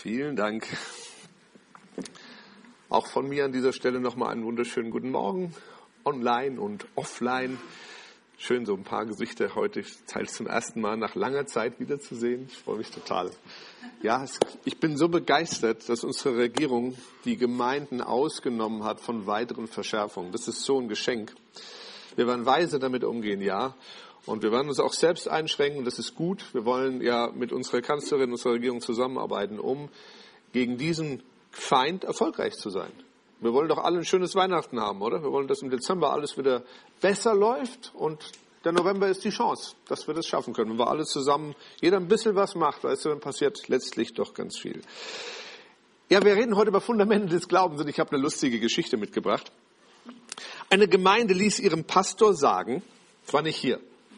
Vielen Dank. Auch von mir an dieser Stelle nochmal einen wunderschönen guten Morgen, online und offline. Schön, so ein paar Gesichter heute zum ersten Mal nach langer Zeit wiederzusehen. Ich freue mich total. Ja, ich bin so begeistert, dass unsere Regierung die Gemeinden ausgenommen hat von weiteren Verschärfungen. Das ist so ein Geschenk. Wir werden weise damit umgehen, ja. Und wir werden uns auch selbst einschränken, das ist gut. Wir wollen ja mit unserer Kanzlerin, unserer Regierung zusammenarbeiten, um gegen diesen Feind erfolgreich zu sein. Wir wollen doch alle ein schönes Weihnachten haben, oder? Wir wollen, dass im Dezember alles wieder besser läuft und der November ist die Chance, dass wir das schaffen können. Wenn wir alle zusammen, jeder ein bisschen was macht, weißt du, dann passiert letztlich doch ganz viel. Ja, wir reden heute über Fundamente des Glaubens und ich habe eine lustige Geschichte mitgebracht. Eine Gemeinde ließ ihrem Pastor sagen, zwar nicht hier,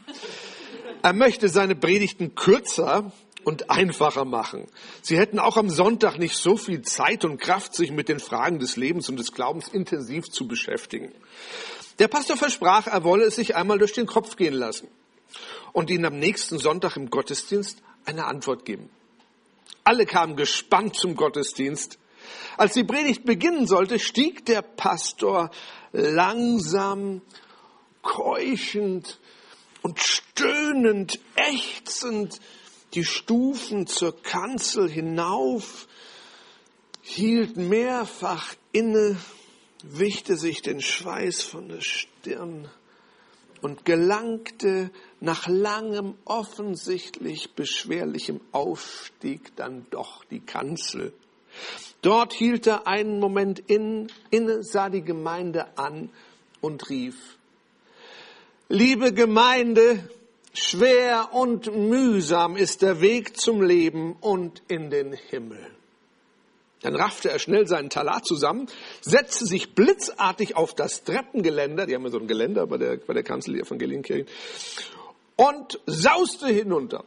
er möchte seine Predigten kürzer und einfacher machen. Sie hätten auch am Sonntag nicht so viel Zeit und Kraft, sich mit den Fragen des Lebens und des Glaubens intensiv zu beschäftigen. Der Pastor versprach, er wolle es sich einmal durch den Kopf gehen lassen und ihnen am nächsten Sonntag im Gottesdienst eine Antwort geben. Alle kamen gespannt zum Gottesdienst. Als die Predigt beginnen sollte, stieg der Pastor langsam, keuchend und stöhnend, ächzend die Stufen zur Kanzel hinauf, hielt mehrfach inne, wischte sich den Schweiß von der Stirn und gelangte nach langem, offensichtlich beschwerlichem Aufstieg dann doch die Kanzel. Dort hielt er einen Moment inne, sah die Gemeinde an und rief: Liebe Gemeinde, schwer und mühsam ist der Weg zum Leben und in den Himmel. Dann raffte er schnell seinen Talar zusammen, setzte sich blitzartig auf das Treppengeländer, die haben ja so ein Geländer bei der Kanzel der Evangelienkirche, und sauste hinunter.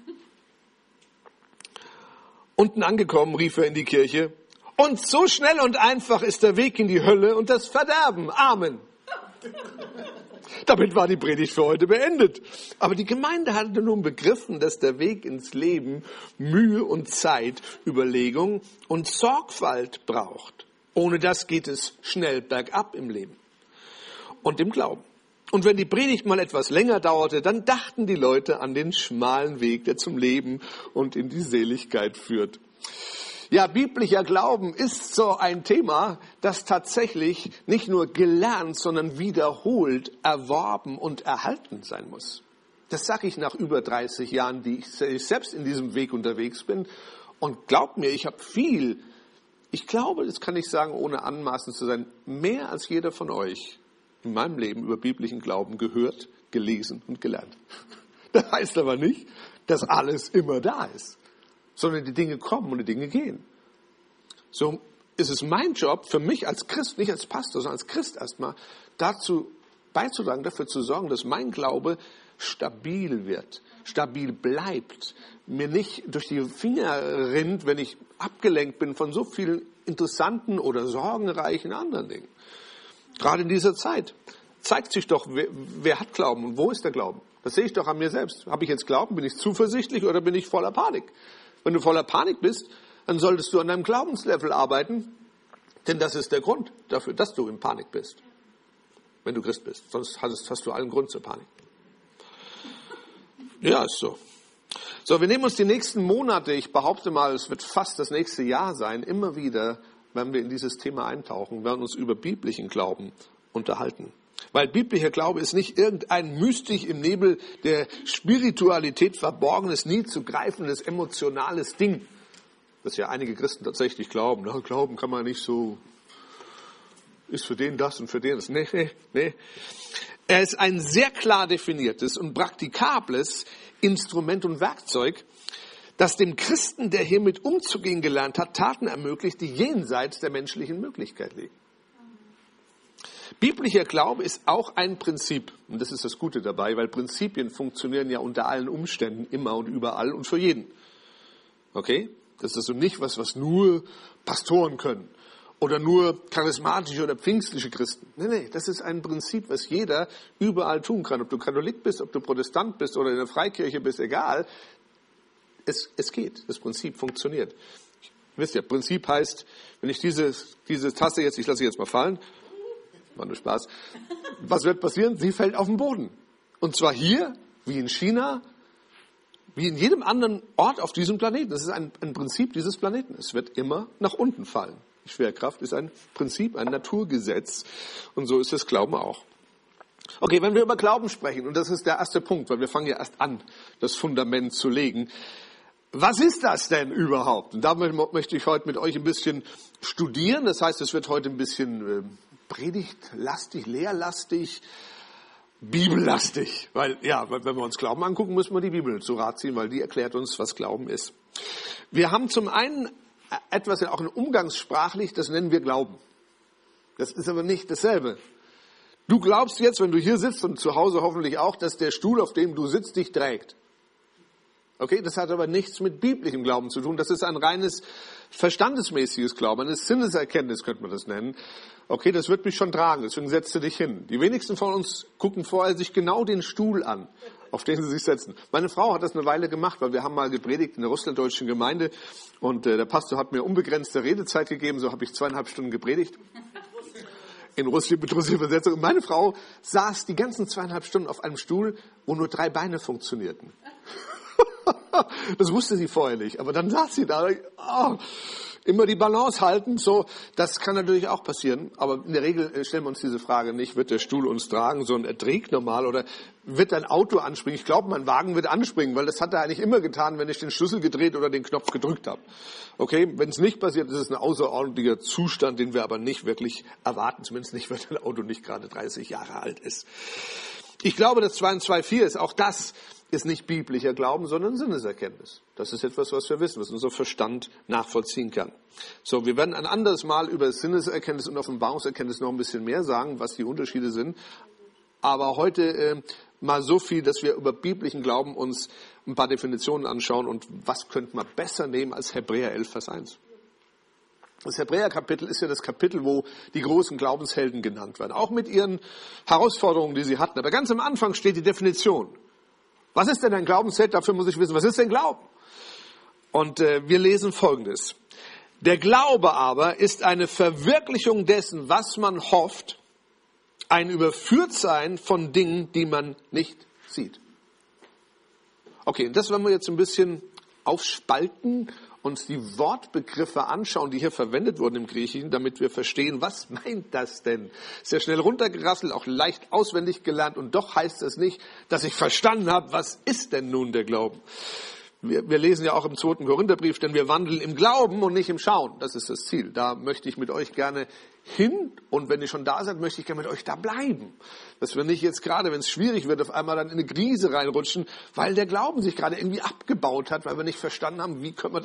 Unten angekommen, rief er in die Kirche: Und so schnell und einfach ist der Weg in die Hölle und das Verderben. Amen. Damit war die Predigt für heute beendet. Aber die Gemeinde hatte nun begriffen, dass der Weg ins Leben Mühe und Zeit, Überlegung und Sorgfalt braucht. Ohne das geht es schnell bergab im Leben und im Glauben. Und wenn die Predigt mal etwas länger dauerte, dann dachten die Leute an den schmalen Weg, der zum Leben und in die Seligkeit führt. Ja, biblischer Glauben ist so ein Thema, das tatsächlich nicht nur gelernt, sondern wiederholt, erworben und erhalten sein muss. Das sage ich nach über 30 Jahren, die ich selbst in diesem Weg unterwegs bin. Und glaubt mir, ich glaube, das kann ich sagen, ohne anmaßend zu sein, mehr als jeder von euch in meinem Leben über biblischen Glauben gehört, gelesen und gelernt. Das heißt aber nicht, dass alles immer da ist, sondern die Dinge kommen und die Dinge gehen. So ist es mein Job für mich als Christ, nicht als Pastor, sondern als Christ erstmal, dazu beizutragen, dafür zu sorgen, dass mein Glaube stabil wird, stabil bleibt, mir nicht durch die Finger rinnt, wenn ich abgelenkt bin von so vielen interessanten oder sorgenreichen anderen Dingen. Gerade in dieser Zeit zeigt sich doch, wer hat Glauben und wo ist der Glauben. Das sehe ich doch an mir selbst. Habe ich jetzt Glauben? Bin ich zuversichtlich oder bin ich voller Panik? Wenn du voller Panik bist, dann solltest du an deinem Glaubenslevel arbeiten, denn das ist der Grund dafür, dass du in Panik bist, wenn du Christ bist. Sonst hast du allen Grund zur Panik. Ja, ist so. So, wir nehmen uns die nächsten Monate, ich behaupte mal, es wird fast das nächste Jahr sein, immer wieder, wenn wir in dieses Thema eintauchen, werden uns über biblischen Glauben unterhalten. Weil biblischer Glaube ist nicht irgendein mystisch im Nebel der Spiritualität verborgenes, nie zu greifendes, emotionales Ding. Das ja einige Christen tatsächlich glauben. Na, Glauben kann man nicht so, ist für den das und für den das. Nee. Er ist ein sehr klar definiertes und praktikables Instrument und Werkzeug, das dem Christen, der hiermit umzugehen gelernt hat, Taten ermöglicht, die jenseits der menschlichen Möglichkeit liegen. Biblischer Glaube ist auch ein Prinzip. Und das ist das Gute dabei, weil Prinzipien funktionieren ja unter allen Umständen immer und überall und für jeden. Okay? Das ist also nicht was nur Pastoren können oder nur charismatische oder pfingstliche Christen. Nee, das ist ein Prinzip, was jeder überall tun kann. Ob du Katholik bist, ob du Protestant bist oder in der Freikirche bist, egal. Es geht. Das Prinzip funktioniert. Wisst ihr, Prinzip heißt, wenn ich diese Tasse jetzt, ich lasse sie jetzt mal fallen, war nur Spaß, was wird passieren? Sie fällt auf den Boden. Und zwar hier, wie in China, wie in jedem anderen Ort auf diesem Planeten. Das ist ein Prinzip dieses Planeten. Es wird immer nach unten fallen. Die Schwerkraft ist ein Prinzip, ein Naturgesetz. Und so ist das Glauben auch. Okay, wenn wir über Glauben sprechen, und das ist der erste Punkt, weil wir fangen ja erst an, das Fundament zu legen. Was ist das denn überhaupt? Und damit möchte ich heute mit euch ein bisschen studieren. Das heißt, es wird heute ein bisschen predigtlastig, lehrlastig, bibellastig. Weil, wenn wir uns Glauben angucken, müssen wir die Bibel zu Rat ziehen, weil die erklärt uns, was Glauben ist. Wir haben zum einen etwas auch umgangssprachlich, das nennen wir Glauben. Das ist aber nicht dasselbe. Du glaubst jetzt, wenn du hier sitzt und zu Hause hoffentlich auch, dass der Stuhl, auf dem du sitzt, dich trägt. Okay, das hat aber nichts mit biblischem Glauben zu tun. Das ist ein reines verstandesmäßiges Glauben, eine Sinneserkenntnis könnte man das nennen. Okay, das wird mich schon tragen, deswegen setzt du dich hin. Die wenigsten von uns gucken vorher sich genau den Stuhl an, auf den sie sich setzen. Meine Frau hat das eine Weile gemacht, weil wir haben mal gepredigt in der russlanddeutschen Gemeinde und der Pastor hat mir unbegrenzte Redezeit gegeben, so habe ich 2,5 Stunden gepredigt. In russischer Übersetzung. Und meine Frau saß die ganzen 2,5 Stunden auf einem Stuhl, wo nur 3 Beine funktionierten. Das wusste sie vorher nicht. Aber dann saß sie da, immer die Balance halten. So, das kann natürlich auch passieren. Aber in der Regel stellen wir uns diese Frage nicht, wird der Stuhl uns tragen, sondern er trägt normal oder wird ein Auto anspringen? Ich glaube, mein Wagen wird anspringen, weil das hat er eigentlich immer getan, wenn ich den Schlüssel gedreht oder den Knopf gedrückt habe. Okay, wenn es nicht passiert, ist es ein außerordentlicher Zustand, den wir aber nicht wirklich erwarten. Zumindest nicht, weil ein Auto nicht gerade 30 Jahre alt ist. Ich glaube, dass 2 und 2 4 ist. Auch das ist nicht biblischer Glauben, sondern Sinneserkenntnis. Das ist etwas, was wir wissen, was unser Verstand nachvollziehen kann. So, wir werden ein anderes Mal über Sinneserkenntnis und Offenbarungserkenntnis noch ein bisschen mehr sagen, was die Unterschiede sind. Aber heute mal so viel, dass wir über biblischen Glauben uns ein paar Definitionen anschauen und was könnte man besser nehmen als Hebräer 11, Vers 1. Das Hebräer-Kapitel ist ja das Kapitel, wo die großen Glaubenshelden genannt werden, auch mit ihren Herausforderungen, die sie hatten. Aber ganz am Anfang steht die Definition. Was ist denn ein Glaubensheld? Dafür muss ich wissen, was ist denn Glauben? Und wir lesen Folgendes. Der Glaube aber ist eine Verwirklichung dessen, was man hofft, ein Überführtsein von Dingen, die man nicht sieht. Okay, das wollen wir jetzt ein bisschen aufspalten, uns die Wortbegriffe anschauen, die hier verwendet wurden im Griechischen, damit wir verstehen, was meint das denn? Sehr schnell runtergerasselt, auch leicht auswendig gelernt und doch heißt es nicht, dass ich verstanden habe, was ist denn nun der Glauben? Wir lesen ja auch im 2. Korintherbrief, denn wir wandeln im Glauben und nicht im Schauen. Das ist das Ziel. Da möchte ich mit euch gerne hin und wenn ihr schon da seid, möchte ich gerne mit euch da bleiben. Dass wir nicht jetzt gerade, wenn es schwierig wird, auf einmal dann in eine Krise reinrutschen, weil der Glauben sich gerade irgendwie abgebaut hat, weil wir nicht verstanden haben, wie können wir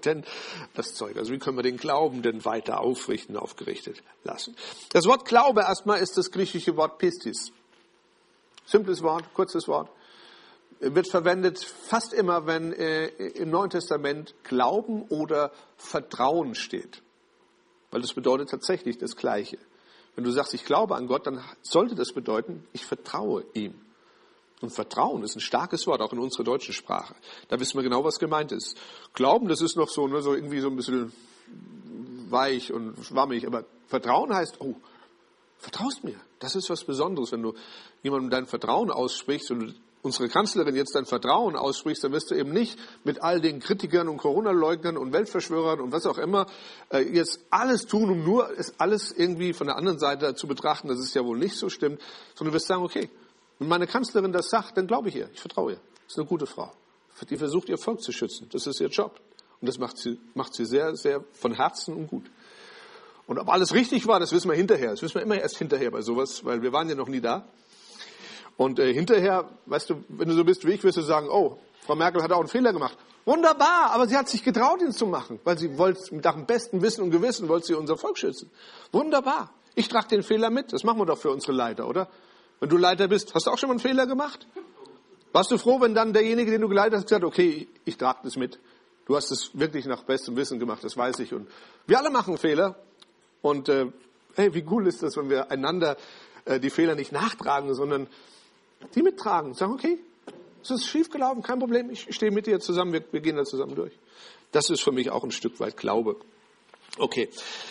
also wie können wir den Glauben denn weiter aufrichten, aufgerichtet lassen. Das Wort Glaube erstmal ist das griechische Wort Pistis. Simples Wort, kurzes Wort. Wird verwendet fast immer, wenn im Neuen Testament Glauben oder Vertrauen steht. Weil das bedeutet tatsächlich das Gleiche. Wenn du sagst, ich glaube an Gott, dann sollte das bedeuten, ich vertraue ihm. Und Vertrauen ist ein starkes Wort, auch in unserer deutschen Sprache. Da wissen wir genau, was gemeint ist. Glauben, das ist noch so, ne, so irgendwie so ein bisschen weich und schwammig. Aber Vertrauen heißt, vertraust mir. Das ist was Besonderes, wenn du jemandem dein Vertrauen aussprichst und unsere Kanzlerin jetzt dein Vertrauen aussprichst, dann wirst du eben nicht mit all den Kritikern und Corona-Leugnern und Weltverschwörern und was auch immer jetzt alles tun, um nur es alles irgendwie von der anderen Seite zu betrachten, dass es ja wohl nicht so stimmt, sondern du wirst sagen, okay, wenn meine Kanzlerin das sagt, dann glaube ich ihr, ich vertraue ihr. Das ist eine gute Frau. Die versucht, ihr Volk zu schützen. Das ist ihr Job. Und das macht sie sehr, sehr von Herzen und gut. Und ob alles richtig war, das wissen wir hinterher. Das wissen wir immer erst hinterher bei sowas, weil wir waren ja noch nie da. Und hinterher, weißt du, wenn du so bist wie ich, wirst du sagen, Frau Merkel hat auch einen Fehler gemacht. Wunderbar, aber sie hat sich getraut, ihn zu machen, weil sie wollte, nach dem besten Wissen und Gewissen wollte sie unser Volk schützen. Wunderbar. Ich trage den Fehler mit. Das machen wir doch für unsere Leiter, oder? Wenn du Leiter bist, hast du auch schon mal einen Fehler gemacht? Warst du froh, wenn dann derjenige, den du geleitet hast, gesagt hat, okay, ich trage das mit. Du hast es wirklich nach bestem Wissen gemacht, das weiß ich. Und wir alle machen Fehler. Und wie cool ist das, wenn wir einander die Fehler nicht nachtragen, sondern die mittragen. Sagen, okay, Es ist schiefgelaufen, kein Problem. Ich stehe mit dir zusammen, wir gehen da zusammen durch. Das ist für mich auch ein Stück weit Glaube. Okay.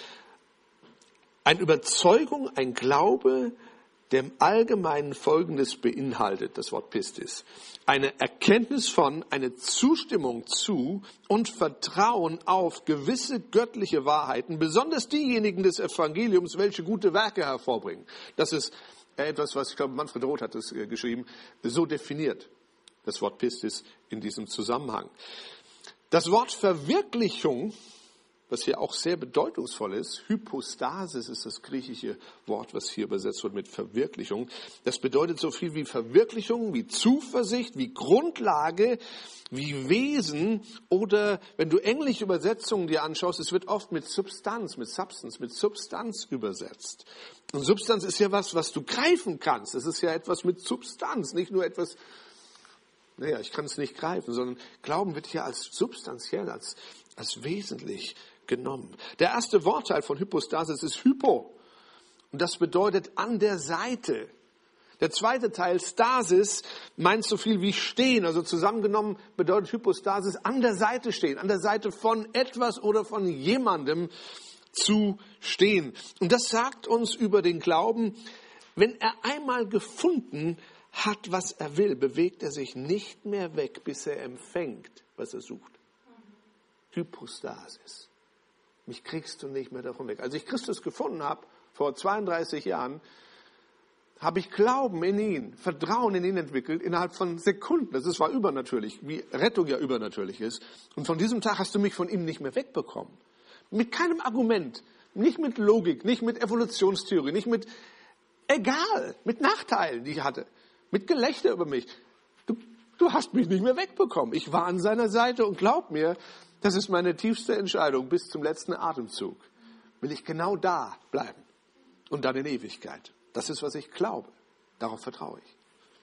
Eine Überzeugung, ein Glaube, der im Allgemeinen Folgendes beinhaltet, das Wort Pistis. Eine Erkenntnis von, eine Zustimmung zu und Vertrauen auf gewisse göttliche Wahrheiten, besonders diejenigen des Evangeliums, welche gute Werke hervorbringen. Das ist etwas, was, ich glaube, Manfred Roth hat es geschrieben, so definiert, das Wort Pistis in diesem Zusammenhang. Das Wort Verwirklichung, was hier auch sehr bedeutungsvoll ist, Hypostasis ist das griechische Wort, was hier übersetzt wird mit Verwirklichung. Das bedeutet so viel wie Verwirklichung, wie Zuversicht, wie Grundlage, wie Wesen oder wenn du englische Übersetzungen dir anschaust, es wird oft mit Substanz, mit Substance, mit Substanz übersetzt. Und Substanz ist ja was du greifen kannst. Es ist ja etwas mit Substanz, nicht nur etwas, ich kann es nicht greifen, sondern Glauben wird hier als substanziell, als wesentlich genommen. Der erste Wortteil von Hypostasis ist Hypo. Und das bedeutet an der Seite. Der zweite Teil, Stasis, meint so viel wie stehen. Also zusammengenommen bedeutet Hypostasis an der Seite stehen. An der Seite von etwas oder von jemandem zu stehen. Und das sagt uns über den Glauben, wenn er einmal gefunden hat, was er will, bewegt er sich nicht mehr weg, bis er empfängt, was er sucht. Hypostasis. Mich kriegst du nicht mehr davon weg. Als ich Christus gefunden habe, vor 32 Jahren, habe ich Glauben in ihn, Vertrauen in ihn entwickelt, innerhalb von Sekunden. Das war übernatürlich, wie Rettung ja übernatürlich ist. Und von diesem Tag hast du mich von ihm nicht mehr wegbekommen. Mit keinem Argument, nicht mit Logik, nicht mit Evolutionstheorie, nicht mit, egal, mit Nachteilen, die ich hatte, mit Gelächter über mich. Du hast mich nicht mehr wegbekommen. Ich war an seiner Seite und glaub mir, das ist meine tiefste Entscheidung bis zum letzten Atemzug. Will ich genau da bleiben und dann in Ewigkeit. Das ist, was ich glaube. Darauf vertraue ich.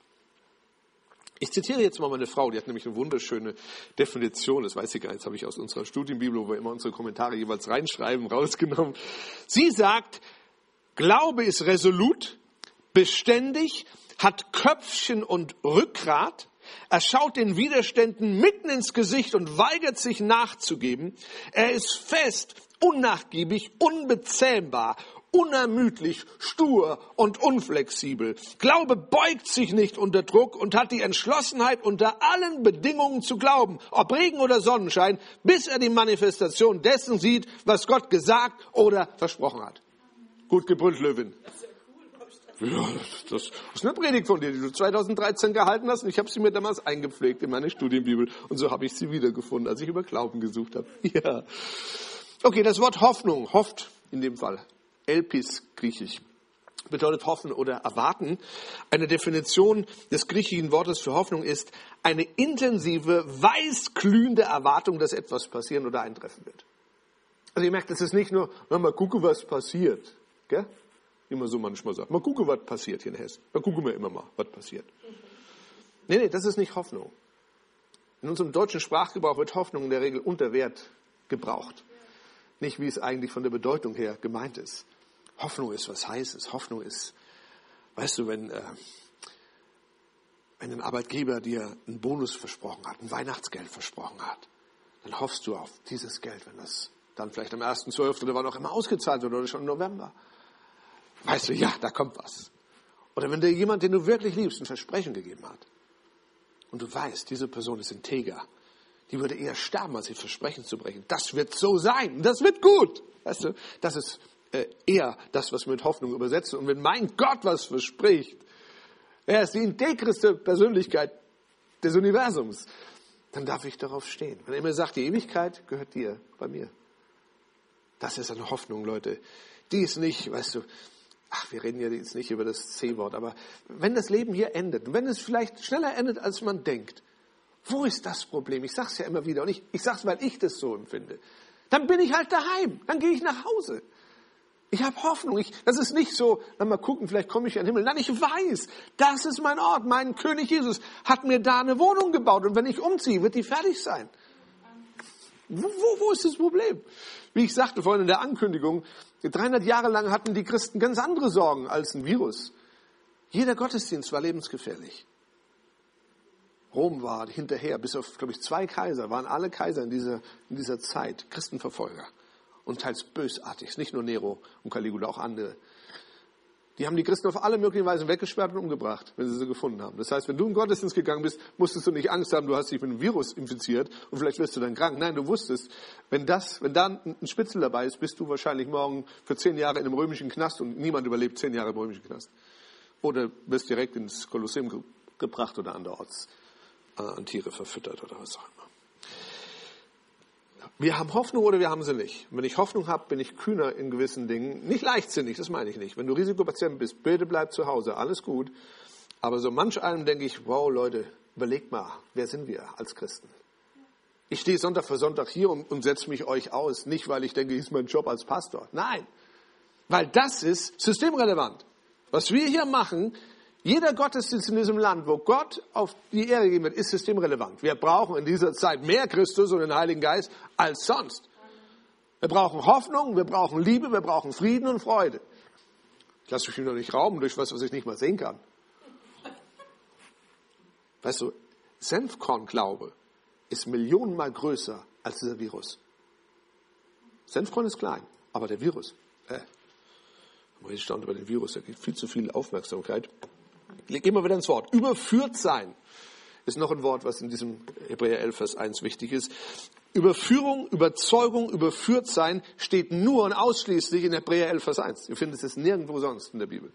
Ich zitiere jetzt mal meine Frau, die hat nämlich eine wunderschöne Definition, das weiß ich gar nicht, das habe ich aus unserer Studienbibel, wo wir immer unsere Kommentare jeweils reinschreiben, rausgenommen. Sie sagt, Glaube ist resolut, beständig, hat Köpfchen und Rückgrat, er schaut den Widerständen mitten ins Gesicht und weigert sich nachzugeben. Er ist fest, unnachgiebig, unbezähmbar, unermüdlich, stur und unflexibel. Glaube beugt sich nicht unter Druck und hat die Entschlossenheit, unter allen Bedingungen zu glauben, ob Regen oder Sonnenschein, bis er die Manifestation dessen sieht, was Gott gesagt oder versprochen hat. Gut gebrüllt, Löwin. Ja, das ist eine Predigt von dir, die du 2013 gehalten hast. Und ich habe sie mir damals eingepflegt in meine Studienbibel. Und so habe ich sie wiedergefunden, als ich über Glauben gesucht habe. Ja. Okay, das Wort Hoffnung, hofft in dem Fall, Elpis griechisch, bedeutet hoffen oder erwarten. Eine Definition des griechischen Wortes für Hoffnung ist eine intensive, weißglühende Erwartung, dass etwas passieren oder eintreffen wird. Also ihr merkt, es ist nicht nur, mal gucken, was passiert. Gell? Wie man so manchmal sagt. Mal gucken, was passiert hier in Hessen. Mal gucken wir immer mal, was passiert. Nee, das ist nicht Hoffnung. In unserem deutschen Sprachgebrauch wird Hoffnung in der Regel unter Wert gebraucht. Nicht, wie es eigentlich von der Bedeutung her gemeint ist. Hoffnung ist was Heißes. Hoffnung ist, weißt du, wenn ein Arbeitgeber dir einen Bonus versprochen hat, ein Weihnachtsgeld versprochen hat, dann hoffst du auf dieses Geld, wenn das dann vielleicht am 1.12. oder wann auch immer ausgezahlt wird oder schon im November. Weißt du, ja, da kommt was. Oder wenn dir jemand, den du wirklich liebst, ein Versprechen gegeben hat und du weißt, diese Person ist integer, die würde eher sterben, als ihr Versprechen zu brechen. Das wird so sein, das wird gut. Weißt du, das ist eher das, was wir mit Hoffnung übersetzen. Und wenn mein Gott was verspricht, er ist die integreste Persönlichkeit des Universums, dann darf ich darauf stehen. Wenn er mir sagt, die Ewigkeit gehört dir, bei mir. Das ist eine Hoffnung, Leute. Die ist nicht, weißt du, wir reden ja jetzt nicht über das C-Wort, aber wenn das Leben hier endet, und wenn es vielleicht schneller endet, als man denkt, wo ist das Problem? Ich sage es ja immer wieder und ich sage es, weil ich das so empfinde. Dann bin ich halt daheim, dann gehe ich nach Hause. Ich habe Hoffnung. Das ist nicht so, mal gucken, vielleicht komme ich in den Himmel. Nein, ich weiß, das ist mein Ort. Mein König Jesus hat mir da eine Wohnung gebaut und wenn ich umziehe, wird die fertig sein. Wo ist das Problem? Wie ich sagte vorhin in der Ankündigung, 300 Jahre lang hatten die Christen ganz andere Sorgen als ein Virus. Jeder Gottesdienst war lebensgefährlich. Rom war hinterher, bis auf, glaube ich, 2 Kaiser, waren alle Kaiser in dieser Zeit Christenverfolger und teils bösartig, nicht nur Nero und Caligula, auch andere. Die haben die Christen auf alle möglichen Weisen weggesperrt und umgebracht, wenn sie gefunden haben. Das heißt, wenn du in den Gottesdienst gegangen bist, musstest du nicht Angst haben, du hast dich mit einem Virus infiziert und vielleicht wirst du dann krank. Nein, du wusstest, wenn da ein Spitzel dabei ist, bist du wahrscheinlich morgen für 10 Jahre in einem römischen Knast und niemand überlebt 10 Jahre im römischen Knast. Oder wirst direkt ins Kolosseum gebracht oder anderorts an Tiere verfüttert oder was auch immer. Wir haben Hoffnung oder wir haben sie nicht. Wenn ich Hoffnung habe, bin ich kühner in gewissen Dingen. Nicht leichtsinnig, das meine ich nicht. Wenn du Risikopatient bist, bitte bleib zu Hause, alles gut. Aber so manch einem denke ich, wow Leute, überlegt mal, wer sind wir als Christen? Ich stehe Sonntag für Sonntag hier und setze mich euch aus. Nicht, weil ich denke, das ist mein Job als Pastor. Nein, weil das ist systemrelevant. Was wir hier machen, jeder Gottesdienst in diesem Land, wo Gott auf die Erde gegeben wird, ist systemrelevant. Wir brauchen in dieser Zeit mehr Christus und den Heiligen Geist als sonst. Wir brauchen Hoffnung, wir brauchen Liebe, wir brauchen Frieden und Freude. Ich lasse mich noch nicht rauben durch was ich nicht mal sehen kann. Weißt du, Senfkornglaube ist millionenmal größer als dieser Virus. Senfkorn ist klein, aber der Virus, ich staune über den Virus, da geht viel zu viel Aufmerksamkeit. Ich lege immer wieder ins Wort. Überführt sein ist noch ein Wort, was in diesem Hebräer 11, Vers 1 wichtig ist. Überführung, Überzeugung, überführt sein steht nur und ausschließlich in Hebräer 11, Vers 1. Ihr findet es nirgendwo sonst in der Bibel.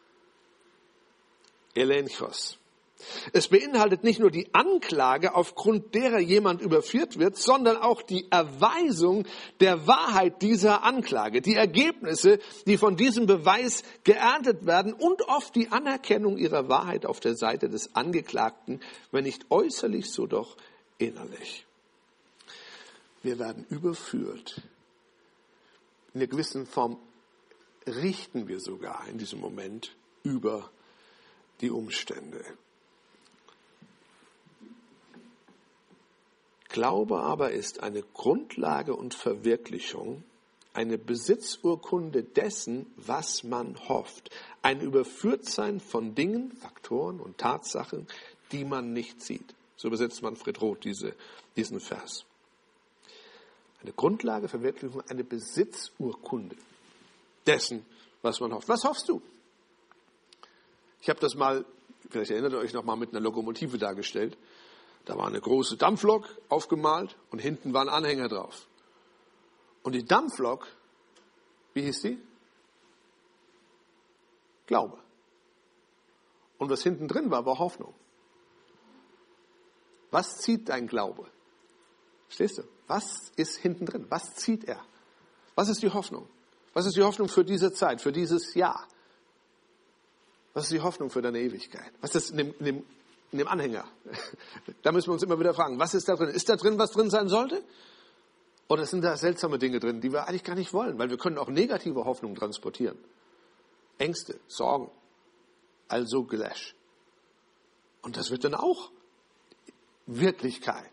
Elenchos. Es beinhaltet nicht nur die Anklage, aufgrund derer jemand überführt wird, sondern auch die Erweisung der Wahrheit dieser Anklage, die Ergebnisse, die von diesem Beweis geerntet werden und oft die Anerkennung ihrer Wahrheit auf der Seite des Angeklagten, wenn nicht äußerlich, so doch innerlich. Wir werden überführt. In einer gewissen Form richten wir sogar in diesem Moment über die Umstände. Glaube aber ist eine Grundlage und Verwirklichung, eine Besitzurkunde dessen, was man hofft. Ein Überführtsein von Dingen, Faktoren und Tatsachen, die man nicht sieht. So übersetzt Manfred Roth diesen Vers. Eine Grundlage, Verwirklichung, eine Besitzurkunde dessen, was man hofft. Was hoffst du? Ich habe das mal, vielleicht erinnert ihr euch noch mal, mit einer Lokomotive dargestellt. Da war eine große Dampflok aufgemalt und hinten war ein Anhänger drauf. Und die Dampflok, wie hieß die? Glaube. Und was hinten drin war Hoffnung. Was zieht dein Glaube? Verstehst du? Was ist hinten drin? Was zieht er? Was ist die Hoffnung? Was ist die Hoffnung für diese Zeit, für dieses Jahr? Was ist die Hoffnung für deine Ewigkeit? Was ist in dem Anhänger? Da müssen wir uns immer wieder fragen, was ist da drin? Ist da drin, was drin sein sollte? Oder sind da seltsame Dinge drin, die wir eigentlich gar nicht wollen? Weil wir können auch negative Hoffnung transportieren. Ängste, Sorgen, also Gelösch. Und das wird dann auch Wirklichkeit.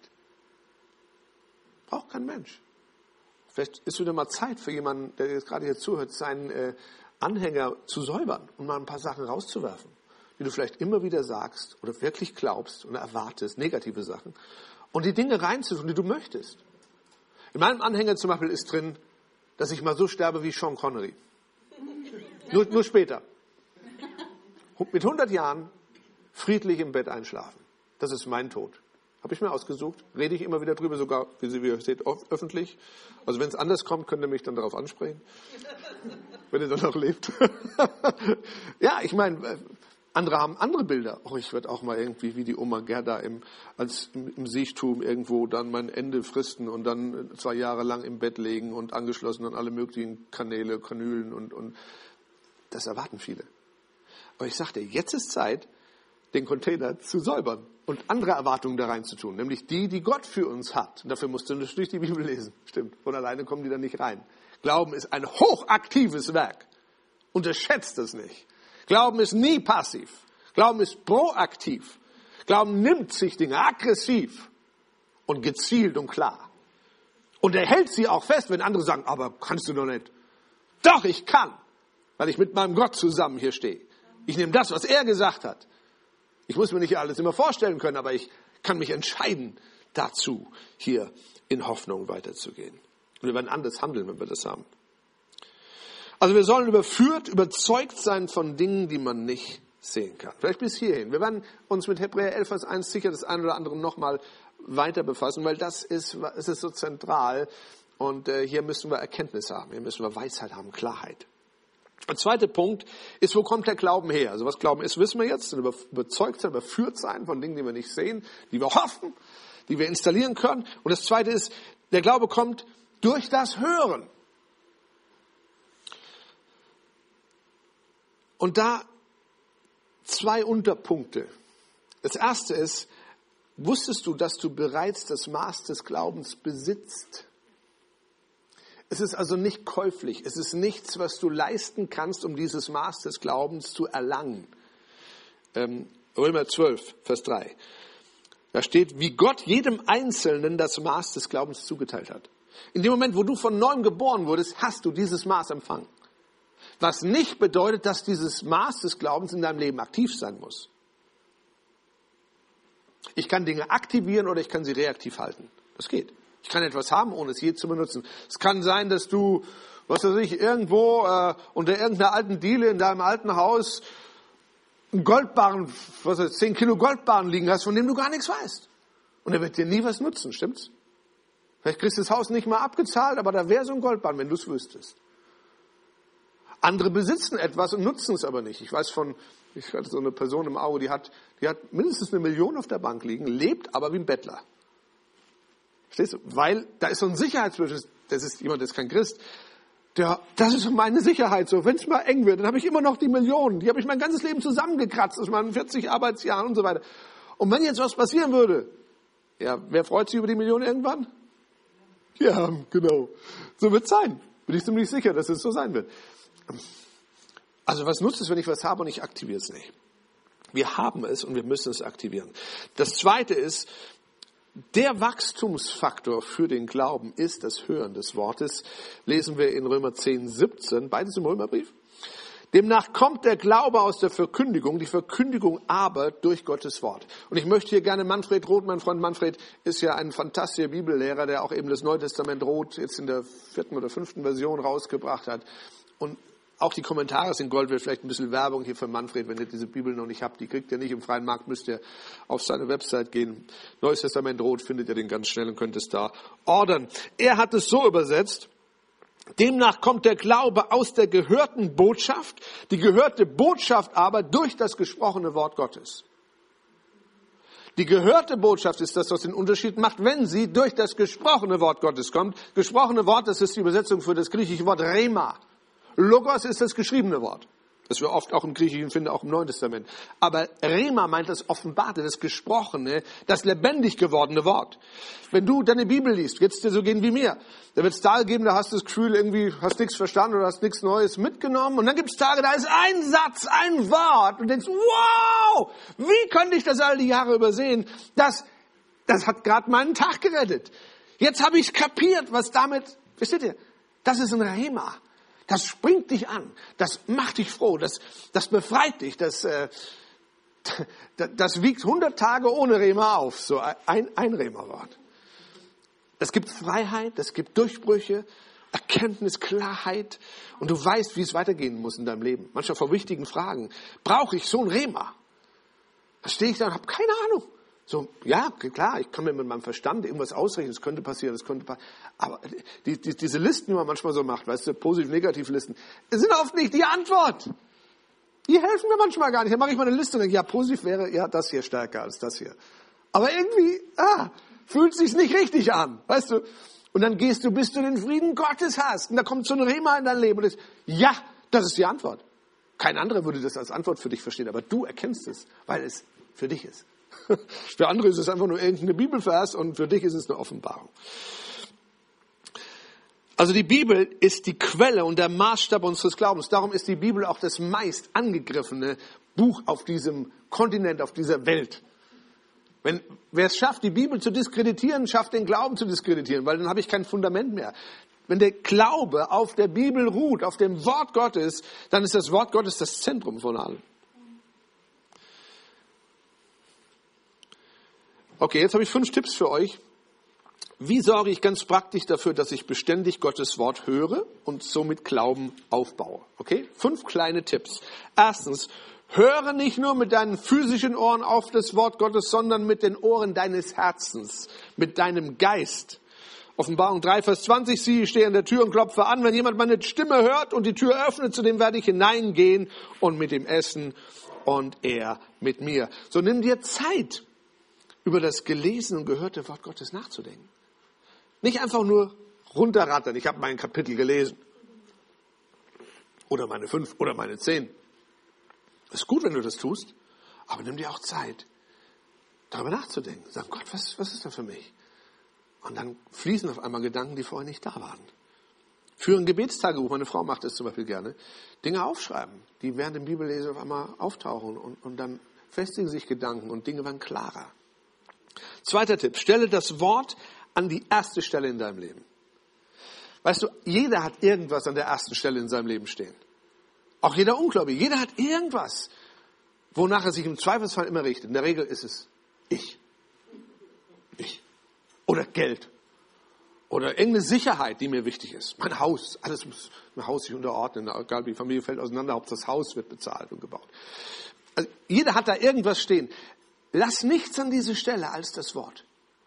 Braucht kein Mensch. Vielleicht ist wieder mal Zeit für jemanden, der jetzt gerade hier zuhört, seinen Anhänger zu säubern und mal ein paar Sachen rauszuwerfen, die du vielleicht immer wieder sagst oder wirklich glaubst und erwartest, negative Sachen, und die Dinge reinzutun, die du möchtest. In meinem Anhänger zum Beispiel ist drin, dass ich mal so sterbe wie Sean Connery. Nur später. Mit 100 Jahren friedlich im Bett einschlafen. Das ist mein Tod. Habe ich mir ausgesucht. Rede ich immer wieder drüber, sogar, wie ihr seht, öffentlich. Also wenn es anders kommt, könnt ihr mich dann darauf ansprechen. Wenn ihr dann noch lebt. Ja, ich meine, andere haben andere Bilder. Oh, ich werde auch mal irgendwie wie die Oma Gerda im Siechtum irgendwo dann mein Ende fristen und dann 2 Jahre lang im Bett legen und angeschlossen an alle möglichen Kanülen und das erwarten viele. Aber ich sagte, jetzt ist Zeit, den Container zu säubern und andere Erwartungen da reinzutun, nämlich die Gott für uns hat. Und dafür musst du natürlich die Bibel lesen. Stimmt, von alleine kommen die da nicht rein. Glauben ist ein hochaktives Werk. Unterschätzt es nicht. Glauben ist nie passiv. Glauben ist proaktiv. Glauben nimmt sich Dinge aggressiv und gezielt und klar. Und er hält sie auch fest, wenn andere sagen, aber kannst du doch nicht. Doch, ich kann, weil ich mit meinem Gott zusammen hier stehe. Ich nehme das, was er gesagt hat. Ich muss mir nicht alles immer vorstellen können, aber ich kann mich entscheiden dazu, hier in Hoffnung weiterzugehen. Und wir werden anders handeln, wenn wir das haben. Also wir sollen überzeugt sein von Dingen, die man nicht sehen kann. Vielleicht bis hierhin. Wir werden uns mit Hebräer 11, Vers 1 sicher das eine oder andere nochmal weiter befassen, weil es ist so zentral. Und hier müssen wir Erkenntnis haben, hier müssen wir Weisheit haben, Klarheit. Der zweite Punkt ist, wo kommt der Glauben her? Also was Glauben ist, wissen wir jetzt. Überzeugt sein, überführt sein von Dingen, die wir nicht sehen, die wir hoffen, die wir installieren können. Und das zweite ist, der Glaube kommt durch das Hören. Und da 2 Unterpunkte. Das erste ist, wusstest du, dass du bereits das Maß des Glaubens besitzt? Es ist also nicht käuflich. Es ist nichts, was du leisten kannst, um dieses Maß des Glaubens zu erlangen. Römer 12, Vers 3. Da steht, wie Gott jedem Einzelnen das Maß des Glaubens zugeteilt hat. In dem Moment, wo du von neuem geboren wurdest, hast du dieses Maß empfangen. Was nicht bedeutet, dass dieses Maß des Glaubens in deinem Leben aktiv sein muss. Ich kann Dinge aktivieren oder ich kann sie reaktiv halten. Das geht. Ich kann etwas haben, ohne es je zu benutzen. Es kann sein, dass du, irgendwo unter irgendeiner alten Diele in deinem alten Haus einen Goldbarren, 10 Kilo Goldbarren liegen hast, von dem du gar nichts weißt. Und er wird dir nie was nutzen, stimmt's? Vielleicht kriegst du das Haus nicht mal abgezahlt, aber da wäre so ein Goldbarren, wenn du es wüsstest. Andere besitzen etwas und nutzen es aber nicht. Ich hatte so eine Person im Auge, die hat mindestens 1 Million auf der Bank liegen, lebt aber wie ein Bettler. Verstehst du? Weil da ist so ein Sicherheitsbedürfnis, das ist jemand, der ist kein Christ. Das ist meine Sicherheit so. Wenn es mal eng wird, dann habe ich immer noch die Millionen. Die habe ich mein ganzes Leben zusammengekratzt aus meinen 40 Arbeitsjahren und so weiter. Und wenn jetzt was passieren würde, ja, wer freut sich über die Millionen irgendwann? Ja, genau. So wird es sein. Bin ich ziemlich sicher, dass es so sein wird. Also was nutzt es, wenn ich was habe und ich aktiviere es nicht? Wir haben es und wir müssen es aktivieren. Das zweite ist, der Wachstumsfaktor für den Glauben ist das Hören des Wortes. Lesen wir in Römer 10, 17, beides im Römerbrief. Demnach kommt der Glaube aus der Verkündigung, die Verkündigung aber durch Gottes Wort. Und ich möchte hier gerne Manfred Roth, mein Freund Manfred ist ja ein fantastischer Bibellehrer, der auch eben das Neue Testament Roth jetzt in der 4. oder 5. Version rausgebracht hat. Und auch die Kommentare sind Gold wert, vielleicht ein bisschen Werbung hier für Manfred, wenn ihr diese Bibel noch nicht habt. Die kriegt ihr nicht im freien Markt, müsst ihr auf seine Website gehen. Neues Testament Rot findet ihr den ganz schnell und könnt es da ordern. Er hat es so übersetzt. Demnach kommt der Glaube aus der gehörten Botschaft, die gehörte Botschaft aber durch das gesprochene Wort Gottes. Die gehörte Botschaft ist das, was den Unterschied macht, wenn sie durch das gesprochene Wort Gottes kommt. Gesprochene Wort, das ist die Übersetzung für das griechische Wort Rhema. Logos ist das geschriebene Wort, das wir oft auch im Griechischen finden, auch im Neuen Testament. Aber Rhema meint das Offenbarte, das Gesprochene, das lebendig gewordene Wort. Wenn du deine Bibel liest, wird es dir so gehen wie mir. Da wird es Tage geben, da hast du das Gefühl, irgendwie hast nichts verstanden oder hast nichts Neues mitgenommen. Und dann gibt es Tage, da ist ein Satz, ein Wort und denkst, wow, wie konnte ich das all die Jahre übersehen? Das hat gerade meinen Tag gerettet. Jetzt habe ich es kapiert, was damit, versteht ihr, das ist ein Rhema. Das springt dich an, das macht dich froh, das befreit dich, das wiegt 100 Tage ohne Rema auf, so ein Rema-Wort. Es gibt Freiheit, es gibt Durchbrüche, Erkenntnis, Klarheit und du weißt, wie es weitergehen muss in deinem Leben. Manchmal vor wichtigen Fragen, brauche ich so ein Rema? Da stehe ich da und habe keine Ahnung. So, ja, klar, ich kann mir mit meinem Verstand irgendwas ausrechnen, das könnte passieren, aber diese Listen, die man manchmal so macht, weißt du, Positiv-Negativ-Listen, sind oft nicht die Antwort. Die helfen mir manchmal gar nicht. Dann mache ich mal eine Liste und denke, ja, positiv wäre, ja, das hier stärker als das hier. Aber irgendwie, fühlt sich's nicht richtig an, weißt du. Und dann gehst du, bis du den Frieden Gottes hast. Und da kommt so ein Rema in dein Leben und ist, ja, das ist die Antwort. Kein anderer würde das als Antwort für dich verstehen, aber du erkennst es, weil es für dich ist. Für andere ist es einfach nur irgendeine Bibelvers und für dich ist es eine Offenbarung. Also die Bibel ist die Quelle und der Maßstab unseres Glaubens. Darum ist die Bibel auch das meist angegriffene Buch auf diesem Kontinent, auf dieser Welt. Wer es schafft, die Bibel zu diskreditieren, schafft den Glauben zu diskreditieren, weil dann habe ich kein Fundament mehr. Wenn der Glaube auf der Bibel ruht, auf dem Wort Gottes, dann ist das Wort Gottes das Zentrum von allem. Okay, jetzt habe ich 5 Tipps für euch. Wie sorge ich ganz praktisch dafür, dass ich beständig Gottes Wort höre und somit Glauben aufbaue? Okay, 5 kleine Tipps. Erstens, höre nicht nur mit deinen physischen Ohren auf das Wort Gottes, sondern mit den Ohren deines Herzens, mit deinem Geist. Offenbarung 3, Vers 20, siehe, ich stehe an der Tür und klopfe an. Wenn jemand meine Stimme hört und die Tür öffnet, zu dem werde ich hineingehen und mit ihm essen und er mit mir. So nimm dir Zeit, über das gelesene und gehörte Wort Gottes nachzudenken. Nicht einfach nur runterrattern, ich habe mein Kapitel gelesen. Oder meine 5 oder meine 10. Ist gut, wenn du das tust, aber nimm dir auch Zeit, darüber nachzudenken. Sag, Gott, was ist da für mich? Und dann fließen auf einmal Gedanken, die vorher nicht da waren. Für ein Gebetstagebuch, meine Frau macht das zum Beispiel gerne, Dinge aufschreiben, die während dem Bibellesen auf einmal auftauchen und dann festigen sich Gedanken und Dinge werden klarer. 2. Tipp, stelle das Wort an die erste Stelle in deinem Leben. Weißt du, jeder hat irgendwas an der ersten Stelle in seinem Leben stehen. Auch jeder Ungläubige. Jeder hat irgendwas, wonach er sich im Zweifelsfall immer richtet. In der Regel ist es ich. Oder Geld. Oder irgendeine Sicherheit, die mir wichtig ist. Mein Haus. Alles muss mein Haus sich unterordnen. Egal, die Familie fällt auseinander, Hauptsache das Haus wird bezahlt und gebaut. Also jeder hat da irgendwas stehen. Lass nichts an diese Stelle als das Wort.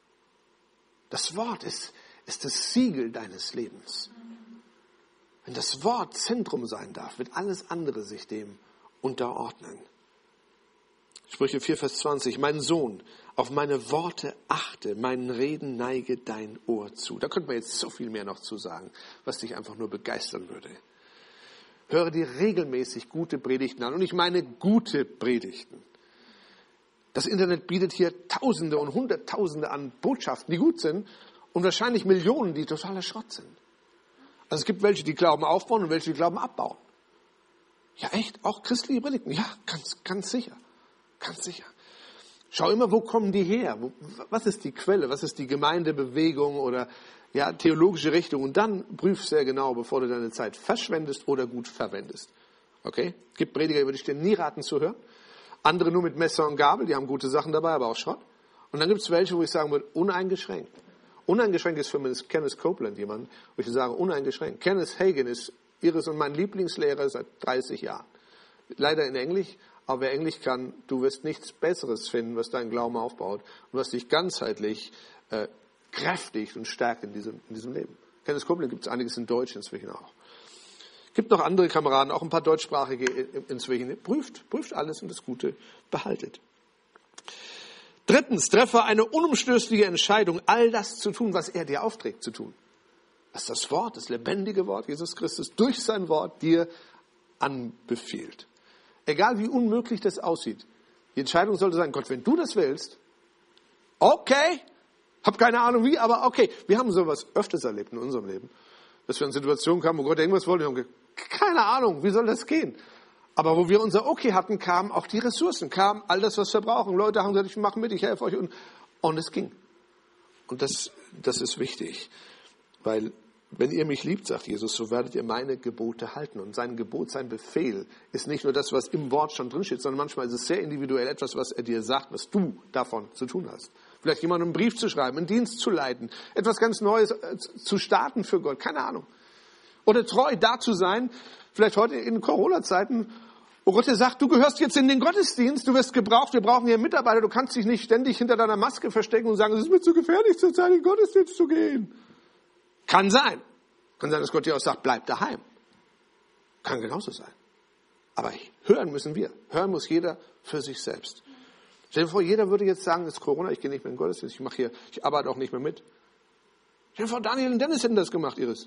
Das Wort ist das Siegel deines Lebens. Wenn das Wort Zentrum sein darf, wird alles andere sich dem unterordnen. Sprüche 4, Vers 20. Mein Sohn, auf meine Worte achte, meinen Reden neige dein Ohr zu. Da könnte man jetzt so viel mehr noch zu sagen, was dich einfach nur begeistern würde. Höre dir regelmäßig gute Predigten an. Und ich meine gute Predigten. Das Internet bietet hier Tausende und Hunderttausende an Botschaften, die gut sind und wahrscheinlich Millionen, die totaler Schrott sind. Also es gibt welche, die Glauben aufbauen und welche, die Glauben abbauen. Ja echt, auch christliche Predigten. Ja, ganz sicher. Ganz sicher. Schau immer, wo kommen die her? Was ist die Quelle? Was ist die Gemeindebewegung oder ja, theologische Richtung? Und dann prüf sehr genau, bevor du deine Zeit verschwendest oder gut verwendest. Okay? Es gibt Prediger, würde ich dir nie raten zu hören. Andere nur mit Messer und Gabel, die haben gute Sachen dabei, aber auch Schrott. Und dann gibt es welche, wo ich sagen würde, uneingeschränkt. Uneingeschränkt ist für mich Kenneth Copeland jemand, wo ich sage, uneingeschränkt. Kenneth Hagin ist Iris und mein Lieblingslehrer seit 30 Jahren. Leider in Englisch, aber wer Englisch kann, du wirst nichts Besseres finden, was deinen Glauben aufbaut und was dich ganzheitlich kräftigt und stärkt in diesem Leben. Kenneth Copeland gibt es einiges in Deutsch inzwischen auch. Gibt noch andere Kameraden, auch ein paar deutschsprachige inzwischen. Prüft alles und das Gute behaltet. 3. Treffe eine unumstößliche Entscheidung, all das zu tun, was er dir aufträgt zu tun. Was das Wort, das lebendige Wort Jesus Christus durch sein Wort dir anbefiehlt. Egal wie unmöglich das aussieht. Die Entscheidung sollte sein, Gott, wenn du das willst, okay, hab keine Ahnung wie, aber okay. Wir haben sowas öfters erlebt in unserem Leben, dass wir in Situationen kamen, wo Gott irgendwas wollte und wir haben gesagt, keine Ahnung, wie soll das gehen? Aber wo wir unser Okay hatten, kamen auch die Ressourcen, kam all das, was wir brauchen. Leute haben gesagt, ich mache mit, ich helfe euch und es ging. Und das ist wichtig, weil wenn ihr mich liebt, sagt Jesus, so werdet ihr meine Gebote halten. Und sein Gebot, sein Befehl ist nicht nur das, was im Wort schon drinsteht, sondern manchmal ist es sehr individuell etwas, was er dir sagt, was du davon zu tun hast. Vielleicht jemandem einen Brief zu schreiben, einen Dienst zu leiten, etwas ganz Neues zu starten für Gott, keine Ahnung. Oder treu da zu sein, vielleicht heute in Corona-Zeiten, wo Gott dir sagt, du gehörst jetzt in den Gottesdienst, du wirst gebraucht, wir brauchen hier Mitarbeiter, du kannst dich nicht ständig hinter deiner Maske verstecken und sagen, es ist mir zu gefährlich, zur Zeit in den Gottesdienst zu gehen. Kann sein. Kann sein, dass Gott dir auch sagt, bleib daheim. Kann genauso sein. Aber hören müssen wir. Hören muss jeder für sich selbst. Stell dir vor, jeder würde jetzt sagen, es ist Corona, ich gehe nicht mehr in den Gottesdienst, ich arbeite auch nicht mehr mit. Stell dir vor, Daniel und Dennis hätten das gemacht, Iris.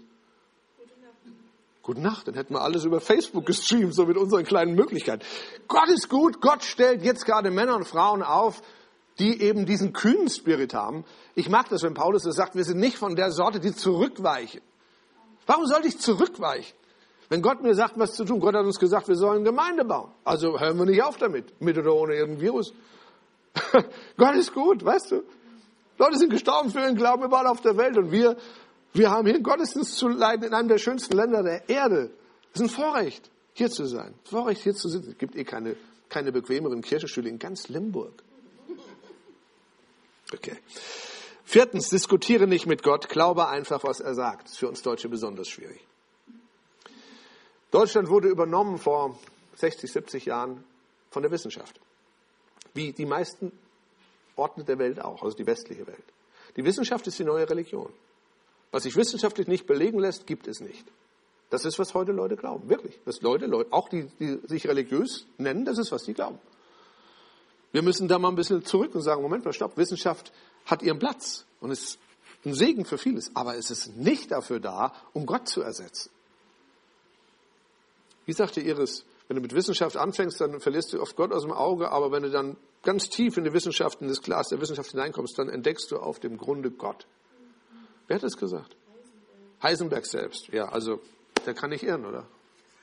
Gute Nacht, dann hätten wir alles über Facebook gestreamt, so mit unseren kleinen Möglichkeiten. Gott ist gut, Gott stellt jetzt gerade Männer und Frauen auf, die eben diesen kühnen Spirit haben. Ich mag das, wenn Paulus das sagt, wir sind nicht von der Sorte, die zurückweichen. Warum sollte ich zurückweichen? Wenn Gott mir sagt, was zu tun, Gott hat uns gesagt, wir sollen Gemeinde bauen. Also hören wir nicht auf damit, mit oder ohne irgendein Virus. Gott ist gut, weißt du. Leute sind gestorben für ihren Glauben überall auf der Welt und wir haben hier einen Gottesdienst zu leiten in einem der schönsten Länder der Erde. Es ist ein Vorrecht, hier zu sein. Ein Vorrecht, hier zu sitzen. Es gibt keine bequemeren Kirchenstühle in ganz Limburg. Okay. 4. Diskutiere nicht mit Gott, glaube einfach, was er sagt. Das ist für uns Deutsche besonders schwierig. Deutschland wurde übernommen vor 60, 70 Jahren von der Wissenschaft. Wie die meisten Orte der Welt auch, also die westliche Welt. Die Wissenschaft ist die neue Religion. Was sich wissenschaftlich nicht belegen lässt, gibt es nicht. Das ist, was heute Leute glauben. Wirklich. Das Leute, auch die sich religiös nennen, das ist, was die glauben. Wir müssen da mal ein bisschen zurück und sagen, Moment mal, stopp, Wissenschaft hat ihren Platz und ist ein Segen für vieles. Aber es ist nicht dafür da, um Gott zu ersetzen. Wie sagte Iris, wenn du mit Wissenschaft anfängst, dann verlierst du oft Gott aus dem Auge, aber wenn du dann ganz tief in die Wissenschaft, in das Glas der Wissenschaft hineinkommst, dann entdeckst du auf dem Grunde Gott. Wer hat das gesagt? Heisenberg selbst. Ja, also, der kann nicht irren, oder?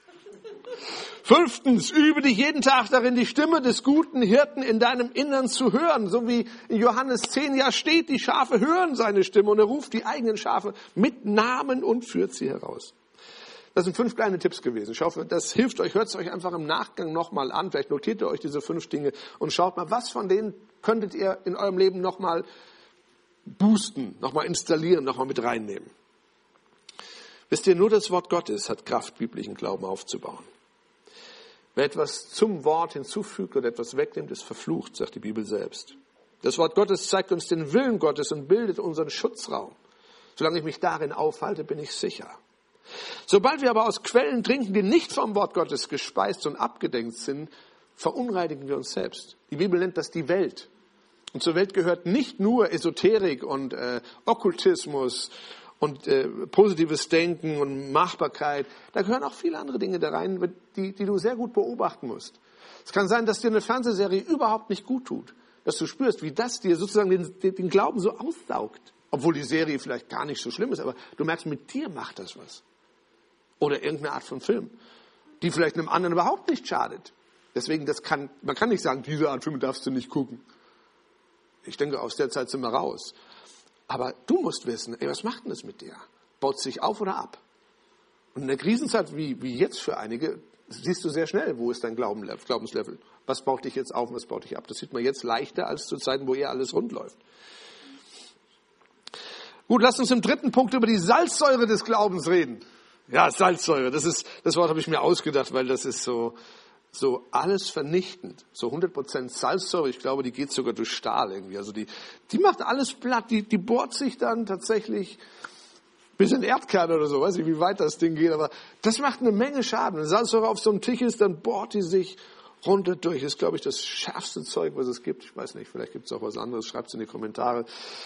5. Übe dich jeden Tag darin, die Stimme des guten Hirten in deinem Innern zu hören. So wie in Johannes 10 ja steht, die Schafe hören seine Stimme und er ruft die eigenen Schafe mit Namen und führt sie heraus. Das sind 5 kleine Tipps gewesen. Ich hoffe, das hilft euch. Hört es euch einfach im Nachgang nochmal an. Vielleicht notiert ihr euch diese 5 Dinge und schaut mal, was von denen könntet ihr in eurem Leben nochmal boosten, nochmal installieren, nochmal mit reinnehmen. Wisst ihr, nur das Wort Gottes hat Kraft, biblischen Glauben aufzubauen. Wer etwas zum Wort hinzufügt oder etwas wegnimmt, ist verflucht, sagt die Bibel selbst. Das Wort Gottes zeigt uns den Willen Gottes und bildet unseren Schutzraum. Solange ich mich darin aufhalte, bin ich sicher. Sobald wir aber aus Quellen trinken, die nicht vom Wort Gottes gespeist und abgedenkt sind, verunreinigen wir uns selbst. Die Bibel nennt das die Welt. Und zur Welt gehört nicht nur Esoterik und Okkultismus und positives Denken und Machbarkeit. Da gehören auch viele andere Dinge da rein, die du sehr gut beobachten musst. Es kann sein, dass dir eine Fernsehserie überhaupt nicht gut tut. Dass du spürst, wie das dir sozusagen den Glauben so aussaugt. Obwohl die Serie vielleicht gar nicht so schlimm ist, aber du merkst, mit dir macht das was. Oder irgendeine Art von Film, die vielleicht einem anderen überhaupt nicht schadet. Deswegen, man kann nicht sagen, diese Art Film darfst du nicht gucken. Ich denke, aus der Zeit sind wir raus. Aber du musst wissen, was macht denn das mit dir? Baut es sich auf oder ab? Und in der Krisenzeit, wie jetzt für einige, siehst du sehr schnell, wo ist dein Glaubenslevel. Was baut dich jetzt auf und was baut dich ab? Das sieht man jetzt leichter als zu Zeiten, wo eher alles rund läuft. Gut, lasst uns im 3. Punkt über die Salzsäure des Glaubens reden. Ja, Salzsäure, das Wort habe ich mir ausgedacht, weil das ist so alles vernichtend. So 100% Salzsäure, ich glaube, die geht sogar durch Stahl irgendwie. Also die macht alles platt, die bohrt sich dann tatsächlich bis in den Erdkern oder so. Weiß nicht, wie weit das Ding geht, aber das macht eine Menge Schaden. Wenn Salzsäure auf so einem Tisch ist, dann bohrt die sich runter durch. Das ist, glaube ich, das schärfste Zeug, was es gibt. Ich weiß nicht, vielleicht gibt es auch was anderes. Schreibt es in die Kommentare.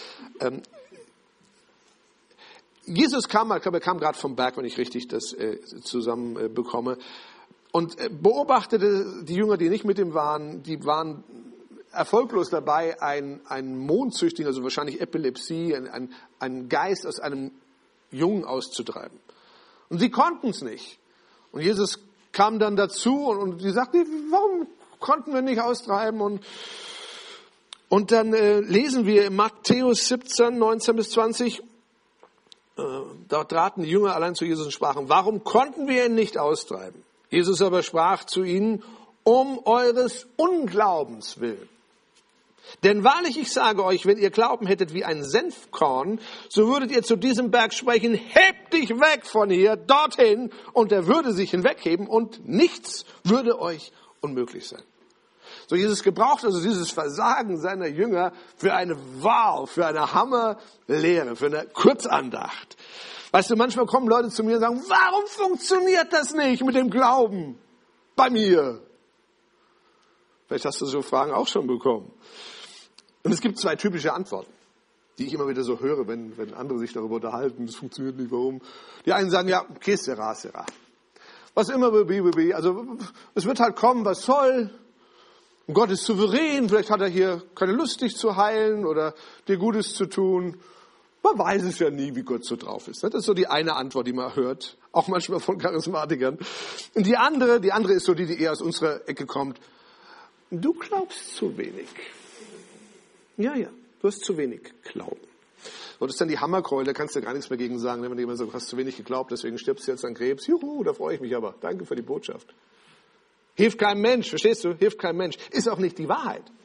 Jesus kam gerade vom Berg, wenn ich richtig das zusammen bekomme, und beobachtete die Jünger, die nicht mit ihm waren, die waren erfolglos dabei, einen Mondzüchtigen, also wahrscheinlich Epilepsie, einen Geist aus einem Jungen auszutreiben. Und sie konnten es nicht. Und Jesus kam dann dazu und sie sagten, warum konnten wir nicht austreiben? Und dann lesen wir in Matthäus 17, 19 bis 20, da traten die Jünger allein zu Jesus und sprachen, warum konnten wir ihn nicht austreiben? Jesus aber sprach zu ihnen, um eures Unglaubens willen. Denn wahrlich, ich sage euch, wenn ihr Glauben hättet wie ein Senfkorn, so würdet ihr zu diesem Berg sprechen, heb dich weg von hier, dorthin, und er würde sich hinwegheben und nichts würde euch unmöglich sein. So, Jesus gebraucht also dieses Versagen seiner Jünger für eine Hammerlehre, für eine Kurzandacht. Weißt du, manchmal kommen Leute zu mir und sagen, warum funktioniert das nicht mit dem Glauben bei mir? Vielleicht hast du so Fragen auch schon bekommen. Und es gibt 2 typische Antworten, die ich immer wieder so höre, wenn andere sich darüber unterhalten, das funktioniert nicht, warum. Die einen sagen, ja, okay, sera. Was immer, also es wird halt kommen, was soll. Und Gott ist souverän, vielleicht hat er hier keine Lust, dich zu heilen oder dir Gutes zu tun. Man weiß es ja nie, wie Gott so drauf ist. Das ist so die eine Antwort, die man hört, auch manchmal von Charismatikern. Und die andere ist so die eher aus unserer Ecke kommt. Du glaubst zu wenig. Ja, du hast zu wenig Glauben. Und das ist dann die Hammerkeule, da kannst du gar nichts mehr gegen sagen, wenn jemand sagt, du hast zu wenig geglaubt, deswegen stirbst du jetzt an Krebs. Juhu, da freue ich mich aber. Danke für die Botschaft. Hilft keinem Mensch, verstehst du? Hilft keinem Mensch. Ist auch nicht die Wahrheit.